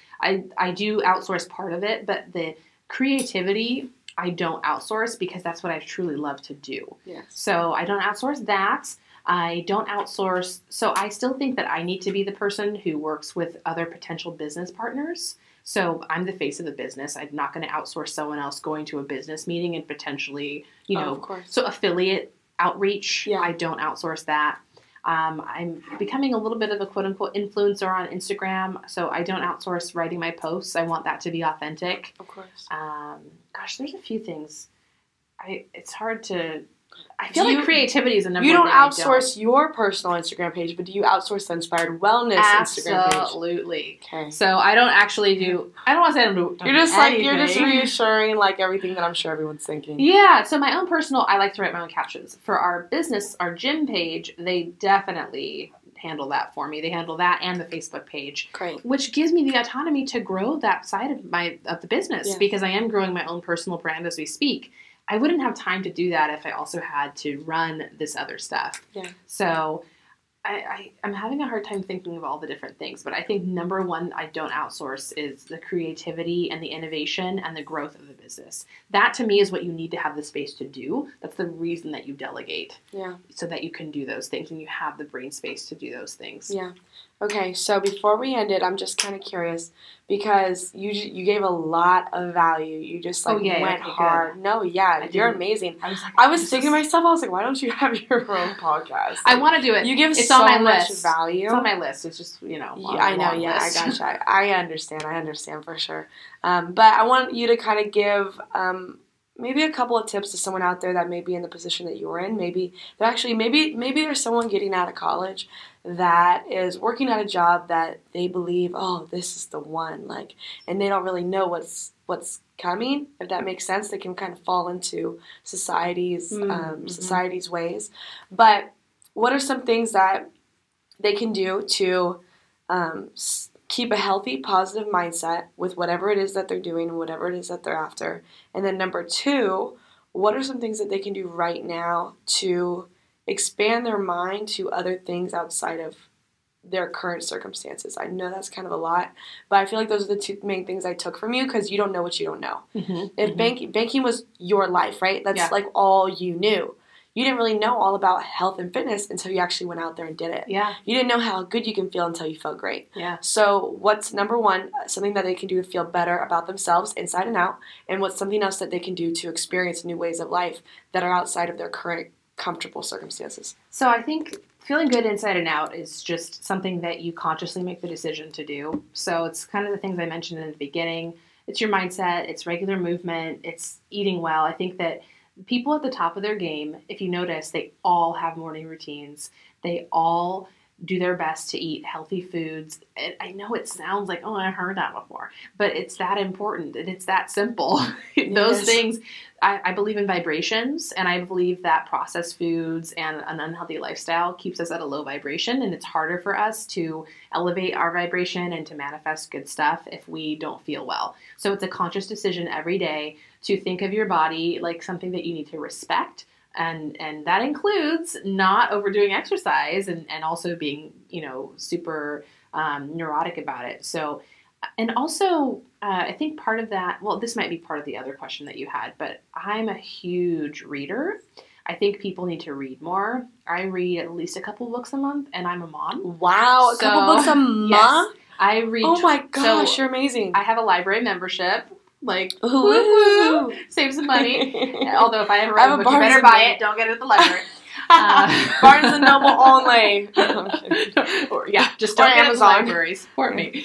[SPEAKER 2] I do outsource part of it, but the creativity I don't outsource because that's what I truly love to do.
[SPEAKER 1] Yes.
[SPEAKER 2] So I don't outsource that. I don't outsource. So I still think that I need to be the person who works with other potential business partners. So I'm the face of the business. I'm not going to outsource someone else going to a business meeting and potentially,
[SPEAKER 1] of course.
[SPEAKER 2] So affiliate outreach,
[SPEAKER 1] yeah.
[SPEAKER 2] I don't outsource that. I'm becoming a little bit of a quote unquote influencer on Instagram. So I don't outsource writing my posts. I want that to be authentic.
[SPEAKER 1] Of course.
[SPEAKER 2] There's a few things. It's hard to... I feel like creativity is a number one thing.
[SPEAKER 1] You don't outsource your personal Instagram page, but do you outsource the Inspired Wellness Instagram page?
[SPEAKER 2] Absolutely.
[SPEAKER 1] Okay.
[SPEAKER 2] So I don't actually do... I don't want to say I don't do anything.
[SPEAKER 1] You're just reassuring like everything that I'm sure everyone's thinking.
[SPEAKER 2] Yeah. So my own personal... I like to write my own captions. For our business, our gym page, they definitely handle that for me. They handle that and the Facebook page.
[SPEAKER 1] Great.
[SPEAKER 2] Which gives me the autonomy to grow that side of the business because I am growing my own personal brand as we speak. I wouldn't have time to do that if I also had to run this other stuff.
[SPEAKER 1] Yeah.
[SPEAKER 2] So I'm having a hard time thinking of all the different things, but I think number one I don't outsource is the creativity and the innovation and the growth of the business. That to me is what you need to have the space to do. That's the reason that you delegate.
[SPEAKER 1] Yeah. So
[SPEAKER 2] that you can do those things and you have the brain space to do those things.
[SPEAKER 1] Yeah. Okay, so before we end it, I'm just kind of curious because you gave a lot of value. You just went hard. Good. No, yeah, you're amazing. I was thinking to myself, I was like, why don't you have your own podcast?
[SPEAKER 2] I want to do it.
[SPEAKER 1] You give
[SPEAKER 2] it's
[SPEAKER 1] so
[SPEAKER 2] on my
[SPEAKER 1] much
[SPEAKER 2] list.
[SPEAKER 1] value.
[SPEAKER 2] It's on my list. It's just
[SPEAKER 1] I know. Yeah, I gotcha. I understand for sure. But I want you to kind of give maybe a couple of tips to someone out there that may be in the position that you were in. Maybe there's someone getting out of college that is working at a job that they believe, oh, this is the one, and they don't really know what's coming. If that makes sense, they can kind of fall into society's ways. But what are some things that they can do to keep a healthy, positive mindset with whatever it is that they're doing and whatever it is that they're after? And then number 2, what are some things that they can do right now to expand their mind to other things outside of their current circumstances? I know that's kind of a lot, but I feel like those are the 2 main things I took from you because you don't know what you don't know. If banking was your life, right? That's all you knew. You didn't really know all about health and fitness until you actually went out there and did it.
[SPEAKER 2] Yeah.
[SPEAKER 1] You didn't know how good you can feel until you felt great.
[SPEAKER 2] Yeah.
[SPEAKER 1] So what's number 1, something that they can do to feel better about themselves inside and out, and what's something else that they can do to experience new ways of life that are outside of their current comfortable circumstances?
[SPEAKER 2] So I think feeling good inside and out is just something that you consciously make the decision to do. So it's kind of the things I mentioned in the beginning. It's your mindset, it's regular movement, it's eating well. I think that people at the top of their game, if you notice, they all have morning routines. They all do their best to eat healthy foods. And I know it sounds like, oh, I've heard that before, but it's that important and it's that simple. Those things, I believe in vibrations, and I believe that processed foods and an unhealthy lifestyle keeps us at a low vibration, and it's harder for us to elevate our vibration and to manifest good stuff if we don't feel well. So it's a conscious decision every day to think of your body like something that you need to respect. And that includes not overdoing exercise and also being, super neurotic about it. So, and also, I think part of that, well, this might be part of the other question that you had, but I'm a huge reader. I think people need to read more. I read at least a couple books a month, and I'm a mom.
[SPEAKER 1] Wow, a couple books a month?
[SPEAKER 2] Yes, I read.
[SPEAKER 1] Oh my gosh, you're amazing.
[SPEAKER 2] I have a library membership. Like,
[SPEAKER 1] woohoo!
[SPEAKER 2] Save some money. Although if I ever write a book, you better buy it. Don't get it at the library.
[SPEAKER 1] Barnes and Noble only.
[SPEAKER 2] Just don't get it at the library. Support me.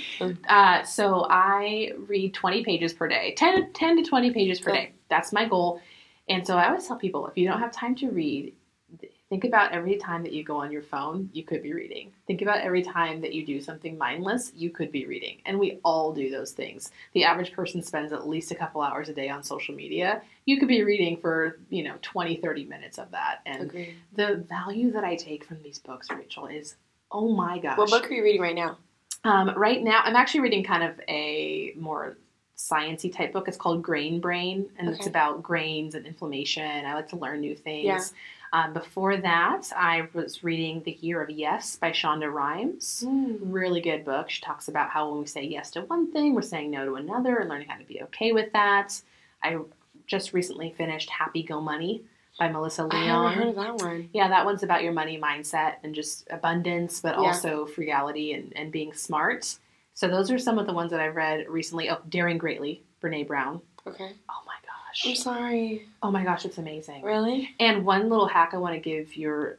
[SPEAKER 2] So I read 20 pages per day. 10 to 20 pages per day. That's my goal. And so I always tell people, if you don't have time to read, think about every time that you go on your phone, you could be reading. Think about every time that you do something mindless, you could be reading. And we all do those things. The average person spends at least a couple hours a day on social media. You could be reading for, 20, 30 minutes of that. And
[SPEAKER 1] Agreed.
[SPEAKER 2] The value that I take from these books, Rachel, is, oh my gosh.
[SPEAKER 1] What book are you reading right now?
[SPEAKER 2] Right now, I'm actually reading kind of a more sciencey type book. It's called Grain Brain, and it's about grains and inflammation. I like to learn new things.
[SPEAKER 1] Yeah.
[SPEAKER 2] Before that, I was reading The Year of Yes by Shonda Rhimes. Really good book. She talks about how when we say yes to one thing, we're saying no to another, and learning how to be okay with that. I just recently finished Happy Go Money by Melissa Leon.
[SPEAKER 1] I haven't heard of that one.
[SPEAKER 2] Yeah, that one's about your money mindset and just abundance, but also frugality and being smart. So those are some of the ones that I've read recently. Oh, Daring Greatly, Brene Brown.
[SPEAKER 1] Okay.
[SPEAKER 2] Oh my gosh.
[SPEAKER 1] I'm sorry.
[SPEAKER 2] Oh my gosh, it's amazing.
[SPEAKER 1] Really?
[SPEAKER 2] And one little hack I want to give your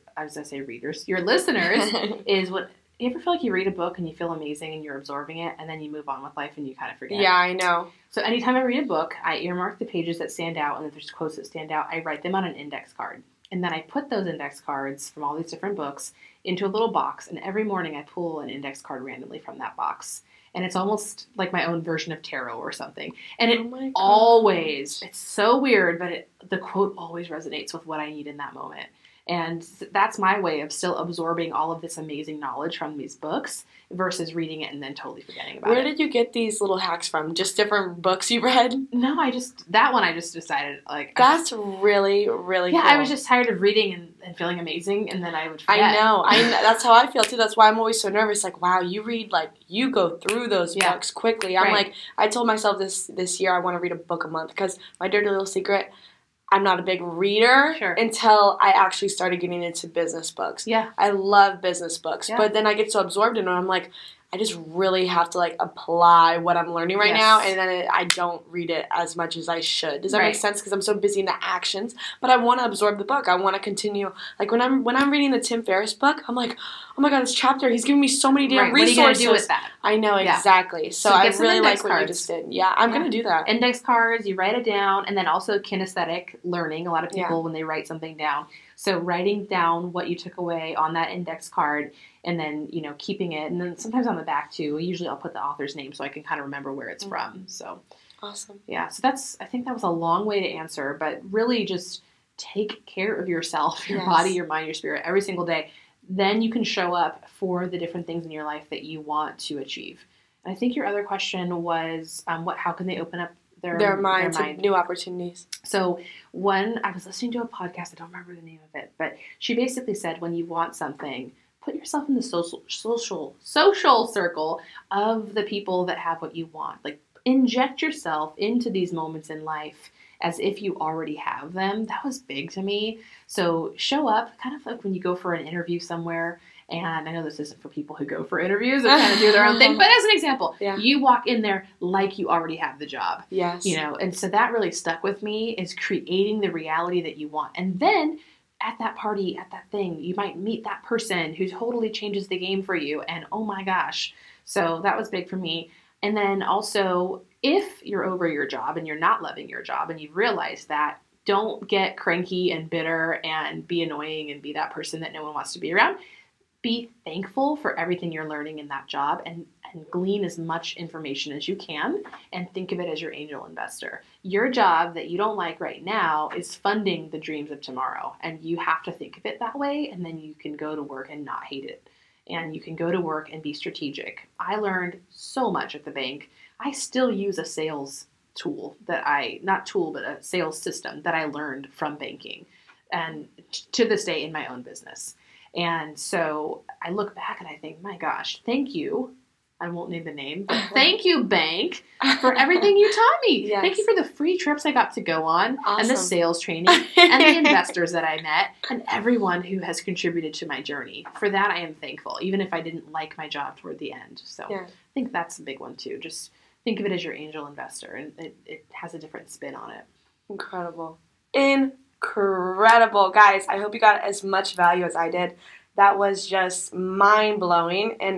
[SPEAKER 2] listeners, is what, you ever feel like you read a book and you feel amazing and you're absorbing it and then you move on with life and you kind of forget?
[SPEAKER 1] Yeah, I know.
[SPEAKER 2] So anytime I read a book, I earmark the pages that stand out, and if there's quotes that stand out, I write them on an index card. And then I put those index cards from all these different books into a little box, and every morning I pull an index card randomly from that box. And it's almost like my own version of tarot or something. And it always, it's so weird, but the quote always resonates with what I need in that moment. And that's my way of still absorbing all of this amazing knowledge from these books versus reading it and then totally forgetting about it.
[SPEAKER 1] Where did you get these little hacks from? Just different books you read?
[SPEAKER 2] No, that one I just decided, like...
[SPEAKER 1] That's really, really cool.
[SPEAKER 2] Yeah, I was just tired of reading and feeling amazing, and then I would forget.
[SPEAKER 1] I know. That's how I feel, too. That's why I'm always so nervous. Like, wow, you read, you go through those books quickly. I'm I told myself this year I want to read a book a month, because my dirty little secret... I'm not a big reader until I actually started getting into business books.
[SPEAKER 2] Yeah.
[SPEAKER 1] I love business books. Yeah. But then I get so absorbed in it, I'm like, I just really have to, apply what I'm learning right now, and then I don't read it as much as I should. Does that make sense? Because I'm so busy in the actions. But I want to absorb the book. I want to continue. When I'm reading the Tim Ferriss book, I'm like, oh my God, this chapter, he's giving me so many damn resources. What are you going to do with that? I know, exactly. So I really like what you just did. Yeah, I'm going to do that.
[SPEAKER 2] Index cards, you write it down, and then also kinesthetic learning. A lot of people, when they write something down. So writing down what you took away on that index card, and then, keeping it. And then sometimes on the back, too. Usually I'll put the author's name so I can kind of remember where it's from. So
[SPEAKER 1] awesome.
[SPEAKER 2] Yeah, so I think that was a long way to answer, but really just take care of yourself, your body, your mind, your spirit every single day. Then you can show up for the different things in your life that you want to achieve. And I think your other question was, how can they open up their mind
[SPEAKER 1] to new opportunities?
[SPEAKER 2] So I was listening to a podcast, I don't remember the name of it, but she basically said when you want something, put yourself in the social circle of the people that have what you want. Inject yourself into these moments in life as if you already have them. That was big to me. So show up, kind of like when you go for an interview somewhere. And I know this isn't for people who go for interviews and kind of do their own thing, but as an example, you walk in there like you already have the job.
[SPEAKER 1] Yes.
[SPEAKER 2] And so that really stuck with me, is creating the reality that you want. And then at that party, at that thing, you might meet that person who totally changes the game for you. And oh my gosh. So that was big for me. And then also, if you're over your job and you're not loving your job and you've realized that, don't get cranky and bitter and be annoying and be that person that no one wants to be around. Be thankful for everything you're learning in that job and glean as much information as you can and think of it as your angel investor. Your job that you don't like right now is funding the dreams of tomorrow, and you have to think of it that way, and then you can go to work and not hate it. And you can go to work and be strategic. I learned so much at the bank. I still use a sales tool but a sales system that I learned from banking and to this day in my own business. And so I look back and I think, my gosh, thank you. I won't name the name, but thank you, bank, for everything you taught me.
[SPEAKER 1] Yes.
[SPEAKER 2] Thank you for the free trips I got to go on and the
[SPEAKER 1] Awesome.
[SPEAKER 2] sales training and the investors that I met and everyone who has contributed to my journey. For that, I am thankful, even if I didn't like my job toward the end. So
[SPEAKER 1] Yeah.
[SPEAKER 2] I think that's a big one too. Just think of it as your angel investor, and it has a different spin on it.
[SPEAKER 1] Incredible. Incredible. Guys, I hope you got as much value as I did. That was just mind-blowing. And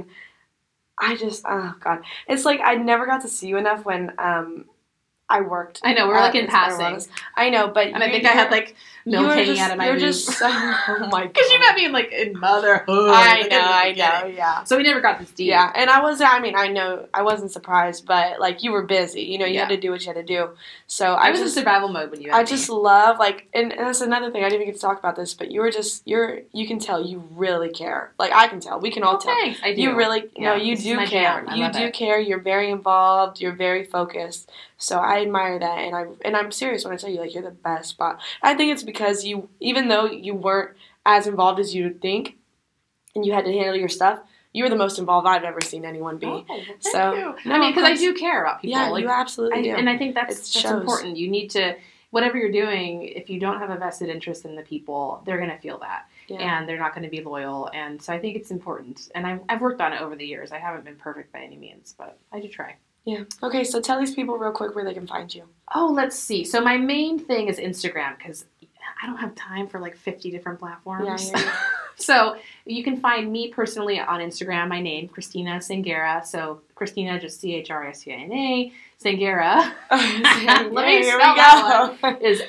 [SPEAKER 1] oh God. It's like I never got to see you enough when I worked.
[SPEAKER 2] I know, we're like in
[SPEAKER 1] Inspire
[SPEAKER 2] passing.
[SPEAKER 1] Wellness. I know, but
[SPEAKER 2] And I think I had like milk hanging out of my
[SPEAKER 1] You're
[SPEAKER 2] boobs.
[SPEAKER 1] just oh my God.
[SPEAKER 2] Because you met me in motherhood.
[SPEAKER 1] I
[SPEAKER 2] in
[SPEAKER 1] know,
[SPEAKER 2] the
[SPEAKER 1] I
[SPEAKER 2] beginning.
[SPEAKER 1] know, yeah.
[SPEAKER 2] So we never got this deep.
[SPEAKER 1] Yeah, and I know I wasn't surprised, but like you were busy. You had
[SPEAKER 2] Yeah.
[SPEAKER 1] to do what you had to do. So
[SPEAKER 2] I was in survival mode when you met
[SPEAKER 1] I
[SPEAKER 2] me.
[SPEAKER 1] just love, like, and that's another thing, I didn't even get to talk about this, but you can tell you really care. Like, I can tell. We can all tell.
[SPEAKER 2] Thanks. I do.
[SPEAKER 1] You really,
[SPEAKER 2] Yeah,
[SPEAKER 1] no, you
[SPEAKER 2] this is
[SPEAKER 1] do
[SPEAKER 2] my
[SPEAKER 1] care.
[SPEAKER 2] jam. I
[SPEAKER 1] You
[SPEAKER 2] love
[SPEAKER 1] do
[SPEAKER 2] it.
[SPEAKER 1] care. You're very involved. You're very focused. So I admire that, and I'm serious when I tell you, like, you're the best spot. I think it's because even though you weren't as involved as you'd think, and you had to handle your stuff, you were the most involved I've ever seen anyone be.
[SPEAKER 2] Oh, well, thank
[SPEAKER 1] So,
[SPEAKER 2] you.
[SPEAKER 1] no,
[SPEAKER 2] I mean, because I
[SPEAKER 1] of
[SPEAKER 2] do care about people.
[SPEAKER 1] Yeah,
[SPEAKER 2] Like,
[SPEAKER 1] you absolutely do.
[SPEAKER 2] And I think that's
[SPEAKER 1] It shows.
[SPEAKER 2] important. You need to, whatever you're doing, if you don't have a vested interest in the people, they're going to feel that.
[SPEAKER 1] Yeah.
[SPEAKER 2] And they're not going to be loyal. And so I think it's important. And I've worked on it over the years. I haven't been perfect by any means, but I do try.
[SPEAKER 1] Yeah. Okay, so tell these people real quick where they can find you.
[SPEAKER 2] Oh, let's see. So my main thing is Instagram because I don't have time for like 50 different platforms.
[SPEAKER 1] Yeah.
[SPEAKER 2] So you can find me personally on Instagram. My name, Christina Sangera. So Christina, just Christina, Sangera. Let me spell that one. Is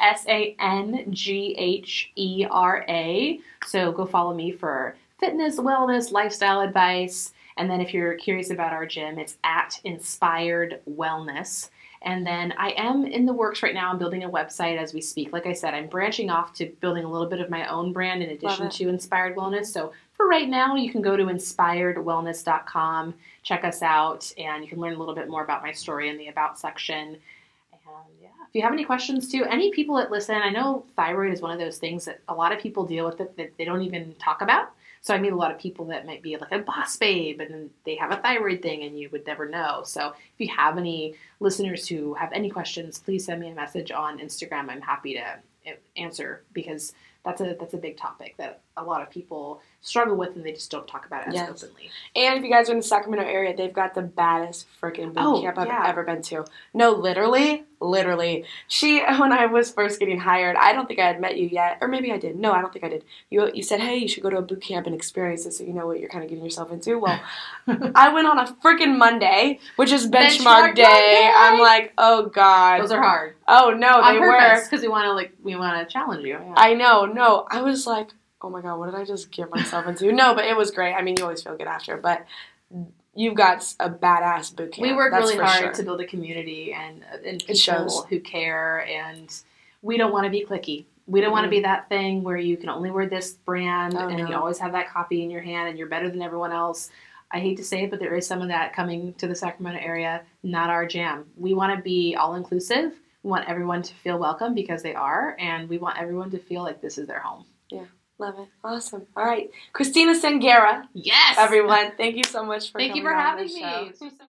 [SPEAKER 2] Sanghera. So go follow me for fitness, wellness, lifestyle advice. And then if you're curious about our gym, it's at Inspired Wellness. And then I am in the works right now. I'm building a website as we speak. Like I said, I'm branching off to building a little bit of my own brand in addition to Inspired Wellness. So for right now, you can go to inspiredwellness.com, check us out, and you can learn a little bit more about my story in the About section. And yeah, if you have any questions too, any people that listen, I know thyroid is one of those things that a lot of people deal with that they don't even talk about. So I meet a lot of people that might be like a boss babe and then they have a thyroid thing and you would never know. So if you have any listeners who have any questions, please send me a message on Instagram. I'm happy to answer because that's a big topic that a lot of people struggle with and they just don't talk about it as openly.
[SPEAKER 1] And if you guys are in the Sacramento area, they've got the baddest freaking boot camp I've ever been to. No, literally. When I was first getting hired, I don't think I had met you yet. Or maybe I did. No, I don't think I did. You said, hey, you should go to a boot camp and experience it so you know what you're kind of getting yourself into. Well, I went on a freaking Monday, which is benchmark day. I'm like, oh, God.
[SPEAKER 2] Those are hard.
[SPEAKER 1] Oh, no, they were.
[SPEAKER 2] Because we want to challenge you. Yeah.
[SPEAKER 1] I know. No, I was like, oh, my God, what did I just get myself into? No, but it was great. I mean, you always feel good after, but you've got a badass boot camp.
[SPEAKER 2] We work really hard to build a community and people who care, and we don't want to be cliquey. We don't want to be that thing where you can only wear this brand you always have that copy in your hand and you're better than everyone else. I hate to say it, but there is some of that coming to the Sacramento area. Not our jam. We want to be all-inclusive. We want everyone to feel welcome because they are, and we want everyone to feel like this is their home.
[SPEAKER 1] Yeah. Love it. Awesome. All right. Christina Sangera.
[SPEAKER 2] Yes.
[SPEAKER 1] Everyone, thank you so much for coming on
[SPEAKER 2] having
[SPEAKER 1] the show.
[SPEAKER 2] me.